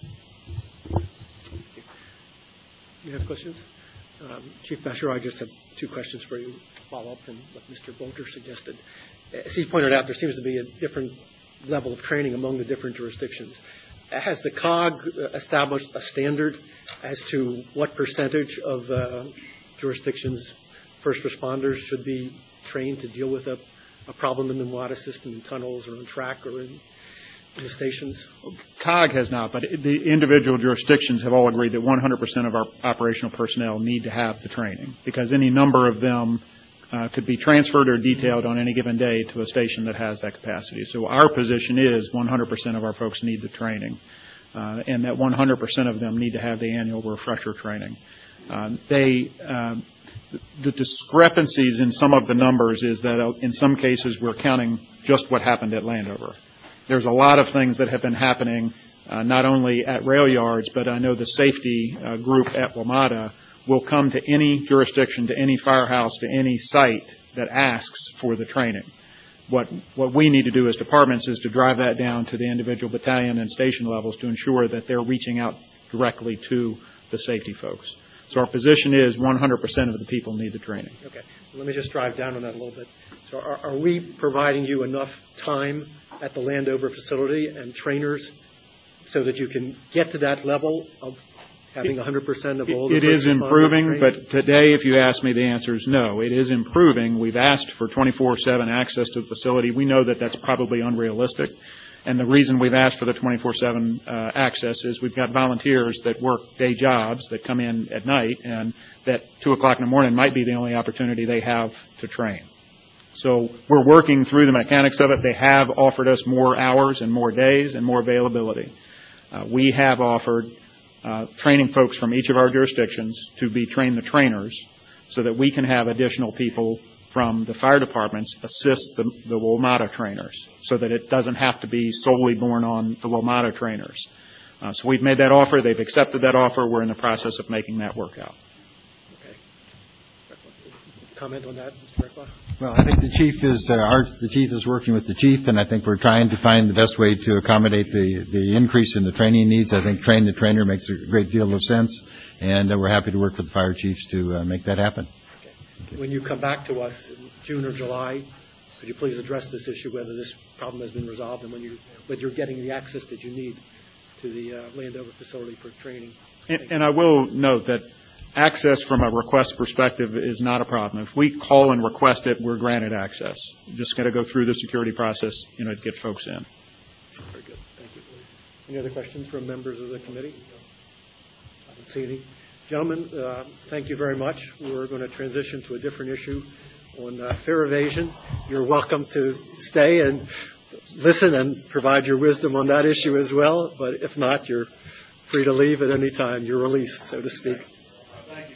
You have questions? Um, Chief Bashir, I just have two questions for you to follow up from what Mister Bolter suggested. As he pointed out, there seems to be a different level of training among the different jurisdictions. Has the C O G established a standard as to what percentage of uh, jurisdictions first responders should be trained to deal with a, a problem in the WMATA system, in tunnels or on track or in in the stations? C O G has not, but the individual jurisdictions have all agreed that one hundred percent of our operational personnel need to have the training, because any number of them uh, could be transferred or detailed on any given day to a station that has that capacity. So our position is one hundred percent of our folks need the training, uh, and that one hundred percent of them need to have the annual refresher training. Um, they, um, the discrepancies in some of the numbers is that uh, in some cases we're counting just what happened at Landover. there's a lot of things that have been happening, uh, not only at rail yards, but I know the safety uh, group at WMATA will come to any jurisdiction, to any firehouse, to any site that asks for the training. What, what we need to do as departments is to drive that down to the individual battalion and station levels to ensure that they're reaching out directly to the safety folks. So our position is one hundred percent of the people need the training. Okay. Let me just drive down on that a little bit. So are, are we providing you enough time at the Landover facility and trainers so that you can get to that level of having one hundred percent of all the It is improving, but today, if you ask me, the answer is no. It is improving. We've asked for twenty-four seven access to the facility. We know that that's probably unrealistic. And the reason we've asked for the twenty-four seven uh, access is we've got volunteers that work day jobs that come in at night, and that two o'clock in the morning might be the only opportunity they have to train. So we're working through the mechanics of it. They have offered us more hours and more days and more availability. Uh, we have offered uh, training folks from each of our jurisdictions to be train the trainers so that we can have additional people from the fire departments assist the, the WMATA trainers so that it doesn't have to be solely borne on the WMATA trainers. Uh, so we've made that offer. They've accepted that offer. We're in the process of making that work out. Okay. Comment on that, Mister Reckla? Well, I think the chief is, uh, our, the chief is working with the chief, and I think we're trying to find the best way to accommodate the, the increase in the training needs. I think train the trainer makes a great deal of sense, and uh, we're happy to work with the fire chiefs to uh, make that happen. When you come back to us in June or July, could you please address this issue, whether this problem has been resolved and when you, whether you're getting the access that you need to the uh, Landover facility for training? And, and I will note that access from a request perspective is not a problem. If we call and request it, we're granted access. Just got to go through the security process, you know, to get folks in. Very good. Thank you. Any other questions from members of the committee? I don't see any. Gentlemen, uh, thank you very much. We're going to transition to a different issue on uh, fare evasion. You're welcome to stay and listen and provide your wisdom on that issue as well. But if not, you're free to leave at any time. You're released, so to speak. Thank you.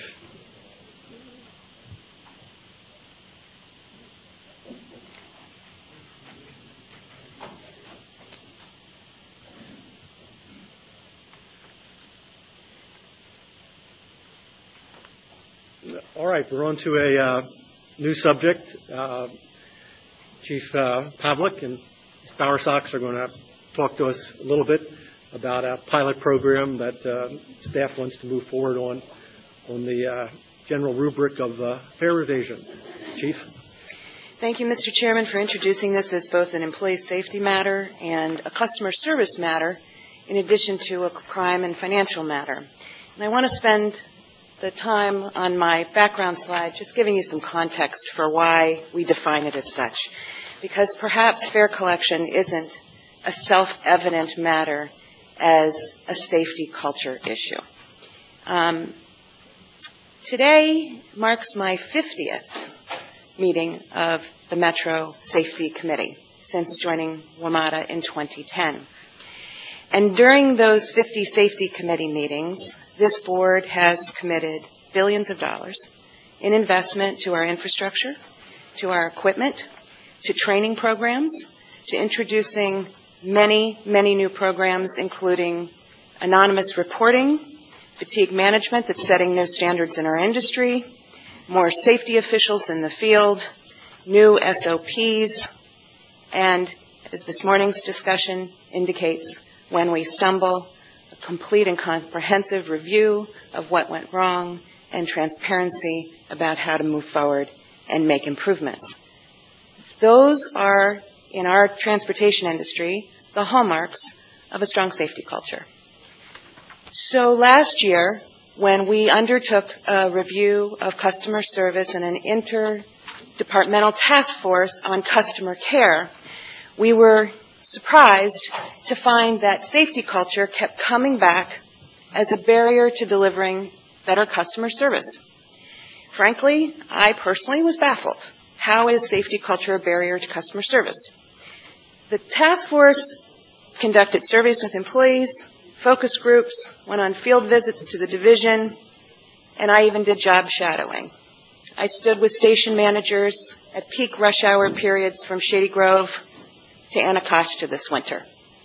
All right, we're on to a uh, new subject. Uh, Chief uh, Pavlik and Bowersox are going to talk to us a little bit about a pilot program that uh, staff wants to move forward on, on the uh, general rubric of uh, fare evasion. Chief? Thank you, Mister Chairman, for introducing this as both an employee safety matter and a customer service matter, in addition to a crime and financial matter. And I want to spend the time on my background slide just giving you some context for why we define it as such. Because perhaps fare collection isn't a self-evident matter as a safety culture issue. Um, today marks my fiftieth meeting of the Metro Safety Committee since joining WMATA in twenty ten. And during those fifty safety committee meetings, this board has committed billions of dollars in investment to our infrastructure, to our equipment, to training programs, to introducing many, many new programs, including anonymous reporting, fatigue management that's setting new standards in our industry, more safety officials in the field, new S O Ps, and as this morning's discussion indicates, when we stumble, a complete and comprehensive review of what went wrong and transparency about how to move forward and make improvements. Those are, in our transportation industry, the hallmarks of a strong safety culture. So last year, when we undertook a review of customer service and an interdepartmental task force on customer care, we were surprised to find that safety culture kept coming back as a barrier to delivering better customer service. Frankly, I personally was baffled. How is safety culture a barrier to customer service? The task force conducted surveys with employees, focus groups, went on field visits to the division, and I even did job shadowing. I stood with station managers at peak rush hour periods from Shady Grove to Anacostia this winter.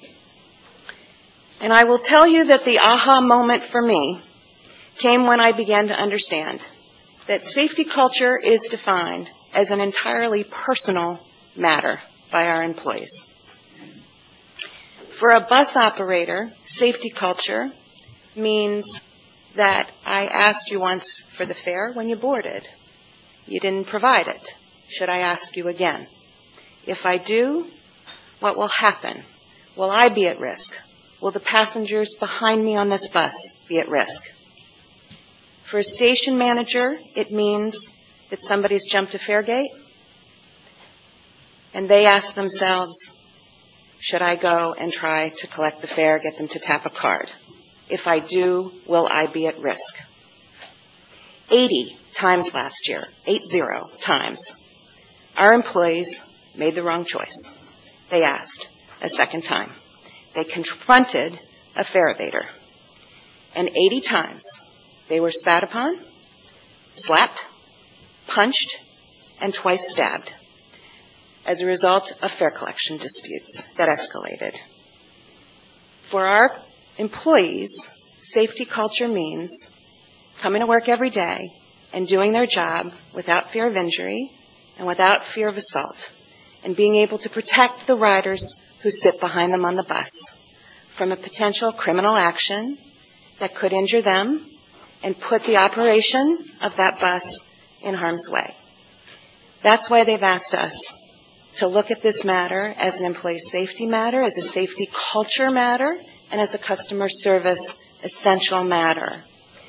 And I will tell you that the aha moment for me came when I began to understand that safety culture is defined as an entirely personal matter by our employees. For a bus operator, safety culture means that I asked you once for the fare when you boarded. You didn't provide it. Should I ask you again? If I do, what will happen? Will I be at risk? Will the passengers behind me on this bus be at risk? For a station manager, it means that somebody's jumped a fare gate and they ask themselves, should I go and try to collect the fare, get them to tap a card? If I do, will I be at risk? eighty times last year, eight zero times, our employees made the wrong choice. They asked a second time. They confronted a fare evader. And eighty times they were spat upon, slapped, punched, and twice stabbed as a result of fare collection disputes that escalated. For our employees, safety culture means coming to work every day and doing their job without fear of injury and without fear of assault, and being able to protect the riders who sit behind them on the bus from a potential criminal action that could injure them and put the operation of that bus in harm's way. That's why they've asked us to look at this matter as an employee safety matter, as a safety culture matter, and as a customer service essential matter.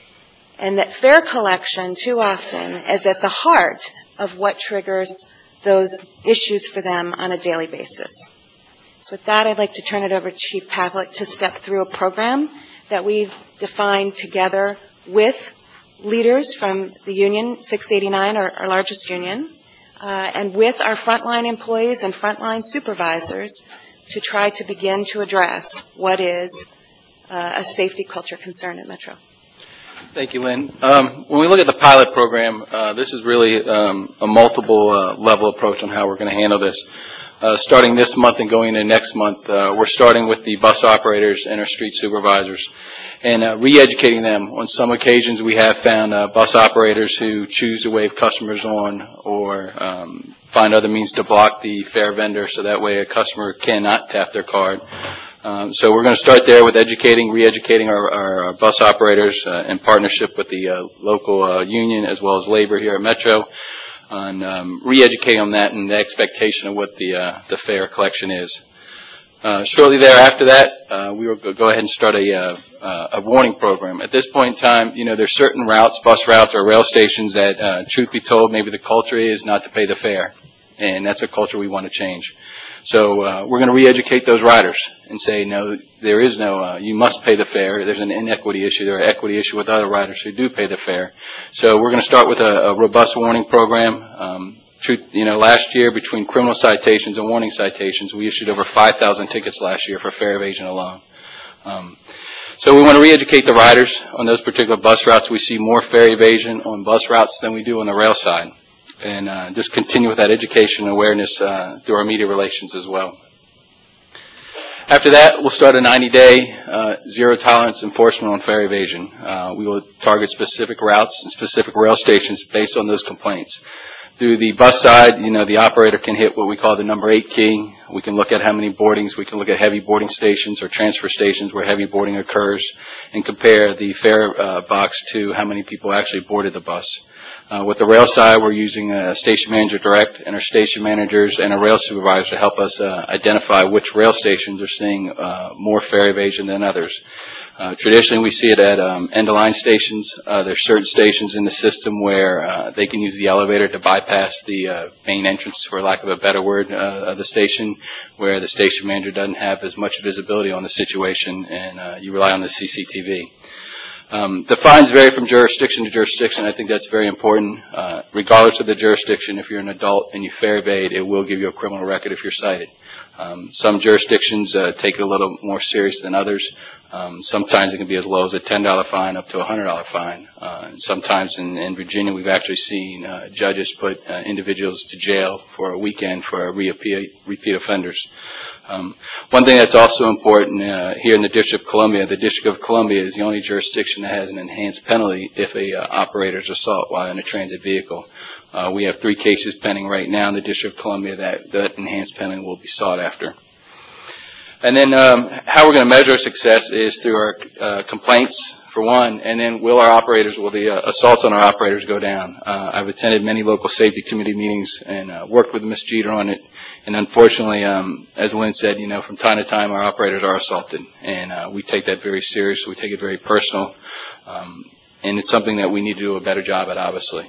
And that fare collection too often is at the heart of what triggers those issues for them on a daily basis. So with that, I'd like to turn it over to Chief Pavlik to step through a program that we've defined together with leaders from the union, six eighty-nine, our, our largest union, uh, and with our frontline employees and frontline supervisors to try to begin to address what is uh, a safety culture concern at Metro. Thank you, Lynn. Um, when we look at the pilot program, uh, this is really um, a multiple uh, level approach on how we're going to handle this. Uh, starting this month and going into next month, uh, we're starting with the bus operators and our street supervisors and uh, re-educating them. On some occasions, we have found uh, bus operators who choose to wave customers on or um, find other means to block the fare vendor so that way a customer cannot tap their card. Um, so we're going to start there with educating, re-educating our, our, our bus operators uh, in partnership with the uh, local uh, union as well as labor here at Metro on um, re-educating on that and the expectation of what the, uh, the fare collection is. Uh, shortly thereafter that, uh, we will go ahead and start a, uh, uh, a warning program. At this point in time, you know, there's certain routes, bus routes or rail stations that, uh, truth be told, maybe the culture is not to pay the fare. And that's a culture we want to change. So uh, we're going to re-educate those riders and say, no, there is no, uh, you must pay the fare. There's an inequity issue. There are equity issue with other riders who do pay the fare. So we're going to start with a, a robust warning program. Um, truth, you know, last year between criminal citations and warning citations, we issued over five thousand tickets last year for fare evasion alone. Um, so we want to re-educate the riders on those particular bus routes. We see more fare evasion on bus routes than we do on the rail side. And uh, just continue with that education and awareness uh, through our media relations as well. After that, we'll start a ninety-day uh, zero-tolerance enforcement on fare evasion. Uh, we will target specific routes and specific rail stations based on those complaints. Through the bus side, you know, the operator can hit what we call the number eight key. We can look at how many boardings. We can look at heavy boarding stations or transfer stations where heavy boarding occurs and compare the fare uh, box to how many people actually boarded the bus. Uh, with the rail side, we're using a station manager direct and our station managers and a rail supervisor to help us uh, identify which rail stations are seeing uh, more fare evasion than others. Uh, traditionally, we see it at um, end-of-line stations. Uh, there's certain stations in the system where uh, they can use the elevator to bypass the uh, main entrance, for lack of a better word, uh, of the station, where the station manager doesn't have as much visibility on the situation, and uh, you rely on the C C T V. Um, the fines vary from jurisdiction to jurisdiction. I think that's very important. Uh, regardless of the jurisdiction, if you're an adult and you fare evade, it will give you a criminal record if you're cited. Um, some jurisdictions uh, take it a little more serious than others. Um, sometimes it can be as low as a ten dollar fine up to a one hundred dollar fine. Uh, and sometimes in, in Virginia, we've actually seen uh, judges put uh, individuals to jail for a weekend for repeat, repeat offenders. Um, one thing that's also important uh, here in the District of Columbia, the District of Columbia is the only jurisdiction that has an enhanced penalty if a uh, operator's assault while in a transit vehicle. Uh, we have three cases pending right now in the District of Columbia that that enhanced penalty will be sought after. And then um, how we're going to measure success is through our uh, complaints, for one, and then will our operators, will the uh, assaults on our operators go down? Uh, I've attended many local safety committee meetings and uh, worked with Miz Jeter on it, and unfortunately, um, as Lynn said, you know, from time to time our operators are assaulted, and uh, we take that very seriously, we take it very personal, um, and it's something that we need to do a better job at, obviously.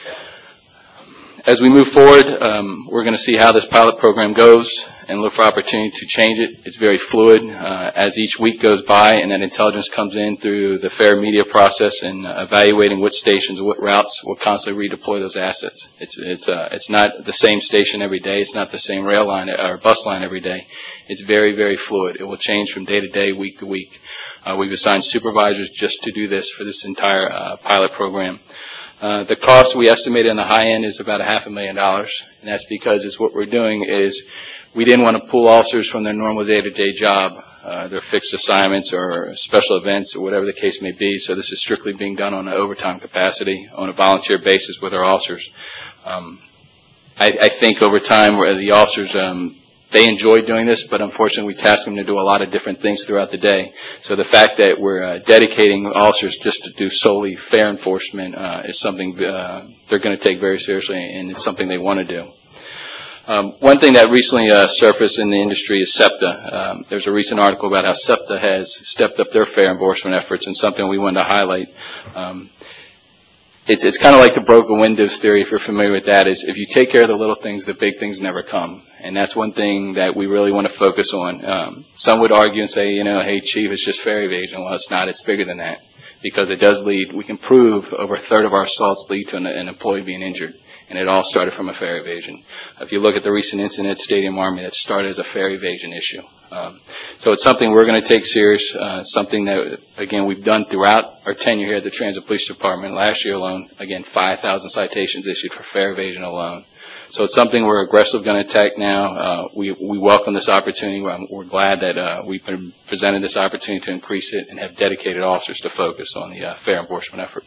As we move forward, um, we're going to see how this pilot program goes and look for opportunity to change it. It's very fluid. Uh, as each week goes by and that intelligence comes in through the fair media process and uh, evaluating what stations, what routes, we'll constantly redeploy those assets. It's, it's, uh, it's not the same station every day. It's not the same rail line or bus line every day. It's very, very fluid. It will change from day to day, week to week. Uh, we've assigned supervisors just to do this for this entire uh, pilot program. Uh, the cost we estimated on the high end is about a half a million dollars, and that's because it's what we're doing is we didn't want to pull officers from their normal day-to-day job, uh, their fixed assignments or special events or whatever the case may be. So this is strictly being done on an overtime capacity on a volunteer basis with our officers. Um, I, I think over time, where the officers um, they enjoy doing this, but unfortunately we task them to do a lot of different things throughout the day. So the fact that we're uh, dedicating officers just to do solely fair enforcement uh, is something uh, they're going to take very seriously, and it's something they want to do. Um, one thing that recently uh, surfaced in the industry is SEPTA. Um, there's a recent article about how SEPTA has stepped up their fair enforcement efforts, and something we wanted to highlight. Um, It's, it's kind of like the broken windows theory, if you're familiar with that, is if you take care of the little things, the big things never come. And that's one thing that we really want to focus on. Um, some would argue and say, you know, hey, Chief, it's just fare evasion. Well, it's not. It's bigger than that, because it does lead, we can prove over a third of our assaults lead to an, an employee being injured. And it all started from a fare evasion. If you look at the recent incident at Stadium Army, that started as a fare evasion issue. Um, so it's something we're going to take serious, uh, something that, again, we've done throughout our tenure here at the Transit Police Department. Last year alone, again, five thousand citations issued for fare evasion alone. So it's something we're aggressively going to attack now. Uh, we, we welcome this opportunity. We're, we're glad that uh, we've been presented this opportunity to increase it and have dedicated officers to focus on the uh, fair enforcement effort.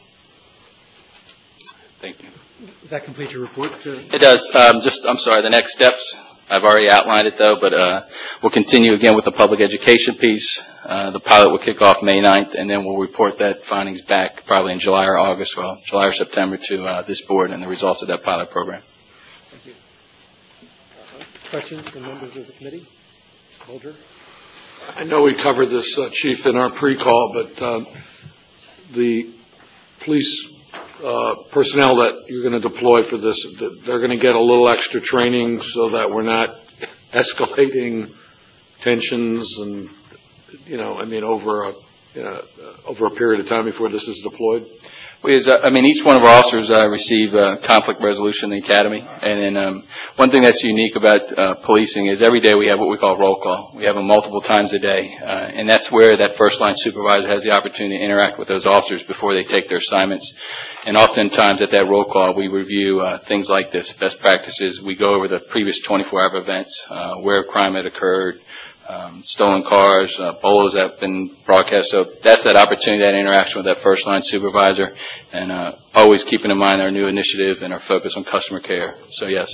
Thank you. Does that complete your report? It does. Um, just, I'm sorry, the next steps. I've already outlined it, though, but uh, we'll continue again with the public education piece. Uh, the pilot will kick off May ninth, and then we'll report that findings back probably in July or August, well, July or September to uh, this board and the results of that pilot program. Thank you. Uh, questions from members of the committee? Bolger? I know we covered this, uh, Chief, in our pre-call, but uh, the police Uh, personnel that you're going to deploy for this, they're going to get a little extra training so that we're not escalating tensions and, you know, I mean, over a, you know, over a period of time before this is deployed? We, as, uh, I mean, each one of our officers uh, receive uh, conflict resolution in the academy. And then um, one thing that's unique about uh, policing is every day we have what we call roll call. We have them multiple times a day. Uh, and that's where that first line supervisor has the opportunity to interact with those officers before they take their assignments. And oftentimes at that roll call, we review uh, things like this, best practices. We go over the previous twenty-four hour events, uh, where crime had occurred, Um, stolen cars, uh, bolos that have been broadcast. So that's that opportunity, that interaction with that first line supervisor, and uh, always keeping in mind our new initiative and our focus on customer care. So yes.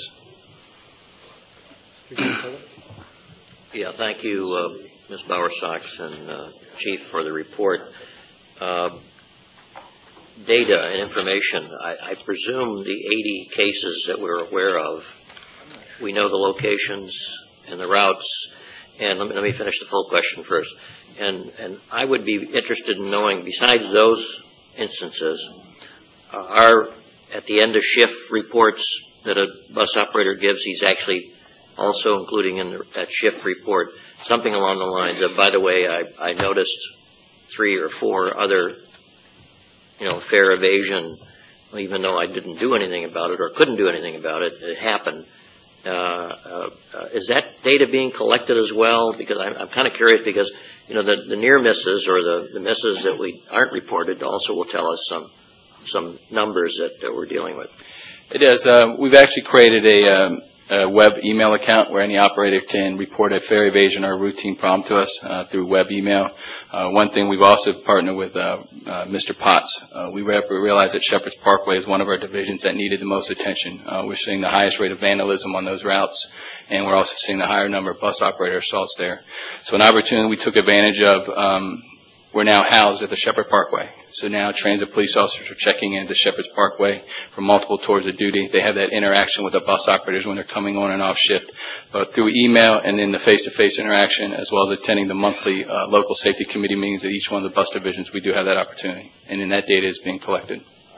Yeah, thank you, uh, Miz Bowersox and uh, Chief, for the report. Uh, data and information, I, I presume the eighty cases that we're aware of, we know the locations and the routes. And let me, let me finish the full question first. And, and I would be interested in knowing, besides those instances, uh, are at the end of shift reports that a bus operator gives, he's actually also including in the, that shift report something along the lines of, by the way, I, I noticed three or four other, you know, fare evasion, even though I didn't do anything about it or couldn't do anything about it, it happened. uh, uh, uh, is that data being collected as well? Because I'm, I'm kind of curious because, you know, the, the near misses or the, the misses that we aren't reported also will tell us some some numbers that, that we're dealing with. It is. Uh, we've actually created a, um, a web email account where any operator can report a fare evasion or a routine problem to us uh, through web email. Uh, one thing we've also partnered with uh, uh, Mister Potts. Uh, we re realized that Shepherd's Parkway is one of our divisions that needed the most attention. Uh, we're seeing the highest rate of vandalism on those routes, and we're also seeing the higher number of bus operator assaults there. So an opportunity we took advantage of. Um, we're now housed at the Shepherd Parkway. So now transit police officers are checking into Shepherd's Parkway for multiple tours of duty. They have that interaction with the bus operators when they're coming on and off shift, but through email and then the face-to-face interaction, as well as attending the monthly uh, local safety committee meetings at each one of the bus divisions. We do have that opportunity, and then that data is being collected.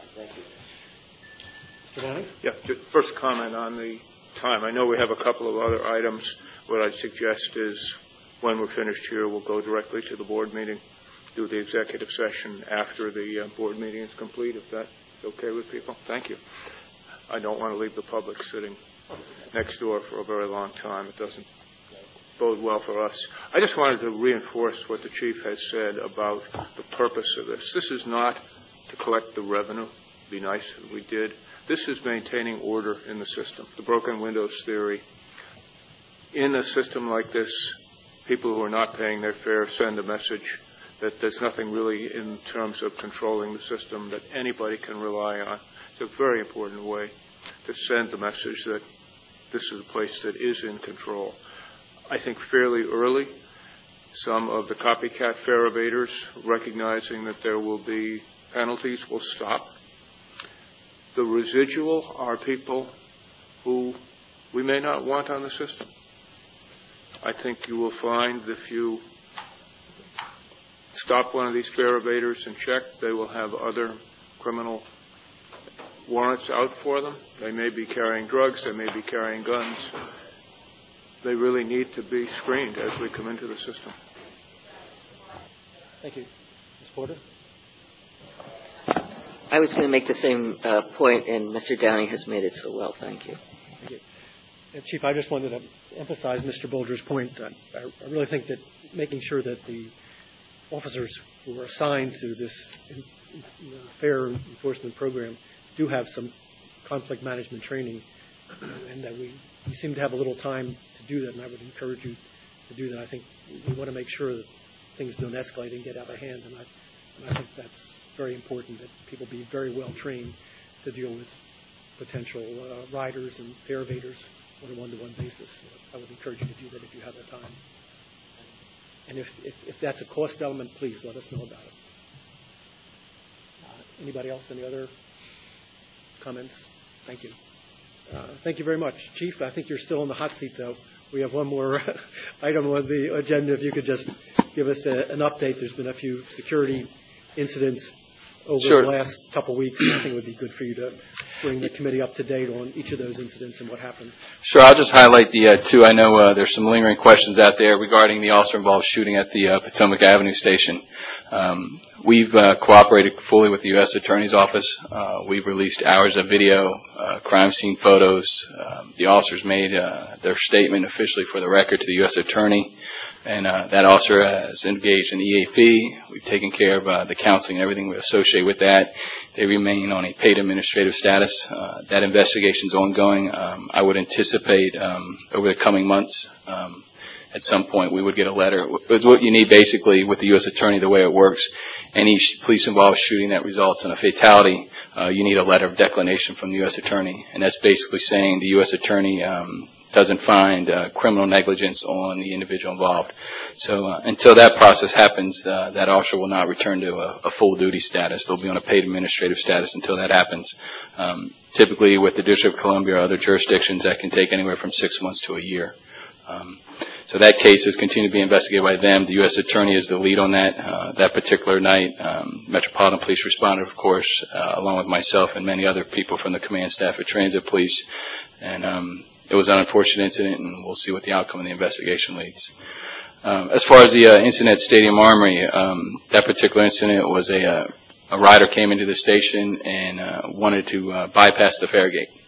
Yeah, first comment on the time. I know we have a couple of other items. What I'd suggest is when we're finished here, we'll go directly to the board meeting, do the executive session after the uh, board meeting is complete, if that's okay with people. Thank you. I don't want to leave the public sitting next door for a very long time. It doesn't bode well for us. I just wanted to reinforce what the chief has said about the purpose of this. This is not to collect the revenue. It'd be nice if we did. This is maintaining order in the system, the broken windows theory. In a system like this, people who are not paying their fare send a message that there's nothing really in terms of controlling the system that anybody can rely on. It's a very important way to send the message that this is a place that is in control. I think fairly early, some of the copycat fare evaders, recognizing that there will be penalties, will stop. The residual are people who we may not want on the system. I think you will find if you stop one of these fare evaders and check, they will have other criminal warrants out for them. They may be carrying drugs. They may be carrying guns. They really need to be screened as we come into the system. Thank you. Miz Porter? I was going to make the same uh, point, and Mister Downey has made it so well. Thank you. Thank you. And Chief, I just wanted to emphasize Mister Bolger's point. I, I really think that making sure that the officers who are assigned to this in, in, uh, fare enforcement program do have some conflict management training, uh, and that we, we seem to have a little time to do that, and I would encourage you to do that. I think we want to make sure that things don't escalate and get out of hand, and I, and I think that's very important, that people be very well trained to deal with potential uh, riders and fare evaders on a one-to-one basis. So I would encourage you to do that if you have the time. And if, if, if that's a cost element, please let us know about it. Uh, anybody else? Any other comments? Thank you. Uh, thank you very much. Chief, I think you're still in the hot seat, though. We have one more item on the agenda. If you could just give us a, an update. There's been a few security incidents over Sure. the last couple of weeks, and I think it would be good for you to bring the committee up to date on each of those incidents and what happened. Sure, I'll just highlight the uh, two. I know uh, there's some lingering questions out there regarding the officer-involved shooting at the uh, Potomac Avenue station. Um, we've uh, cooperated fully with the U S Attorney's Office. Uh, we've released hours of video, uh, crime scene photos. Um, the officers made uh, their statement officially for the record to the U S Attorney, and uh, that officer has engaged in E A P. We've taken care of uh, the counseling and everything we associate with that. They remain on a paid administrative status. Uh, that investigation is ongoing. Um, I would anticipate um, over the coming months, um, at some point, we would get a letter. It's what you need basically with the U S Attorney, the way it works. Any sh- police-involved shooting that results in a fatality, uh, you need a letter of declination from the U S Attorney. And that's basically saying the U S Attorney um, doesn't find uh, criminal negligence on the individual involved. So uh, until that process happens, uh, that officer will not return to a, a full duty status. They'll be on a paid administrative status until that happens. Um, typically with the District of Columbia or other jurisdictions, that can take anywhere from six months to a year. Um, so that case is continuing to be investigated by them. The U S Attorney is the lead on that. Uh, that particular night, um, Metropolitan Police responded, of course, uh, along with myself and many other people from the command staff at Transit Police. And um, it was an unfortunate incident, and we'll see what the outcome of the investigation leads. Um, as far as the uh, incident at Stadium Armory, um, that particular incident was a, uh, a rider came into the station and uh, wanted to uh, bypass the fare gate.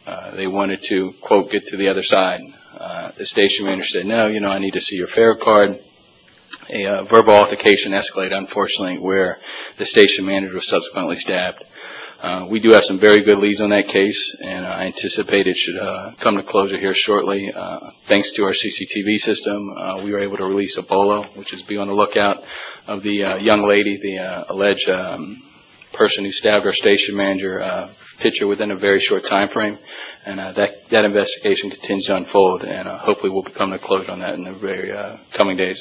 Uh, they wanted to, quote, get to the other side. Uh, the station manager said, no, you know, I need to see your fare card. A uh, verbal altercation escalated, unfortunately, where the station manager was subsequently stabbed. Uh, we do have some very good leads on that case, and I anticipate it should uh, come to closure here shortly. Uh, thanks to our C C T V system, uh, we were able to release a bolo, which is be on the lookout of the uh, young lady, the uh, alleged um, person who stabbed our station manager, uh, picture within a very short time frame, and uh, that that investigation continues to unfold, and uh, hopefully we'll come to closure on that in the very uh, coming days.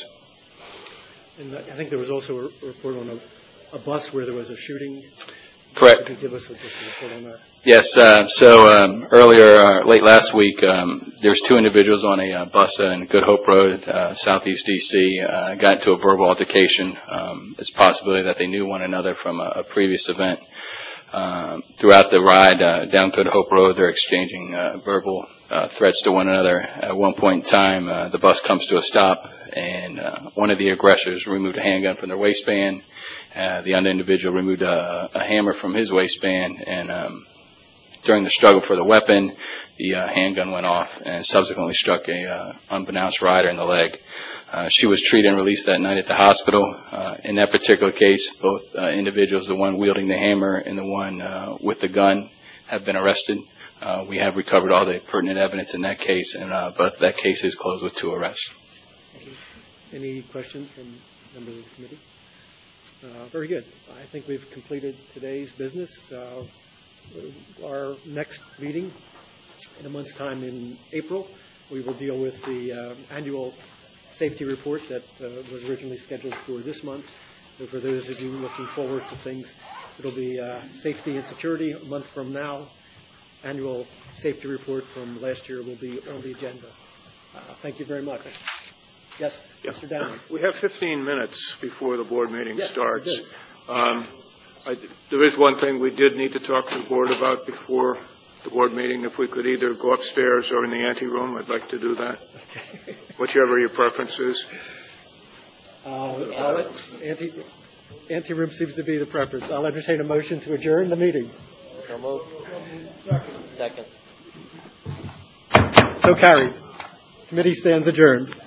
And I think there was also a report on a, a bus where there was a shooting. Correct. Could you give us a, just a report on that? Yes. Uh, so um, earlier, uh, late last week, um, there's two individuals on a uh, bus in Good Hope Road, uh, southeast D C, uh, got into a verbal altercation. Um, it's a possibility that they knew one another from a, a previous event. Um, throughout the ride uh, down Good Hope Road, they're exchanging uh, verbal uh, threats to one another. At one point in time, uh, the bus comes to a stop, and uh, one of the aggressors removed a handgun from their waistband. Uh, the other individual removed a, a hammer from his waistband, and um, during the struggle for the weapon, the uh, handgun went off and subsequently struck a uh, unbeknownst rider in the leg. Uh, she was treated and released that night at the hospital. Uh, in that particular case, both uh, individuals, the one wielding the hammer and the one uh, with the gun, have been arrested. Uh, we have recovered all the pertinent evidence in that case, and uh, but that case is closed with two arrests. Thank you. Any questions from members of the committee? Uh, very good. I think we've completed today's business. Uh, our next meeting in a month's time in April, we will deal with the uh, annual safety report that uh, was originally scheduled for this month. So for those of you looking forward to things, it'll be uh, safety and security a month from now. Annual safety report from last year will be on the agenda. Uh, thank you very much. Yes, yeah. Mister Downey. We have fifteen minutes before the board meeting yes, starts. Um, I, there is one thing we did need to talk to the board about before the board meeting. If we could either go upstairs or in the anteroom, I'd like to do that. Okay. Whichever your preference is. Uh, I'll let, ante, anteroom seems to be the preference. I'll entertain a motion to adjourn the meeting. So moved. Second. So carried. Committee stands adjourned.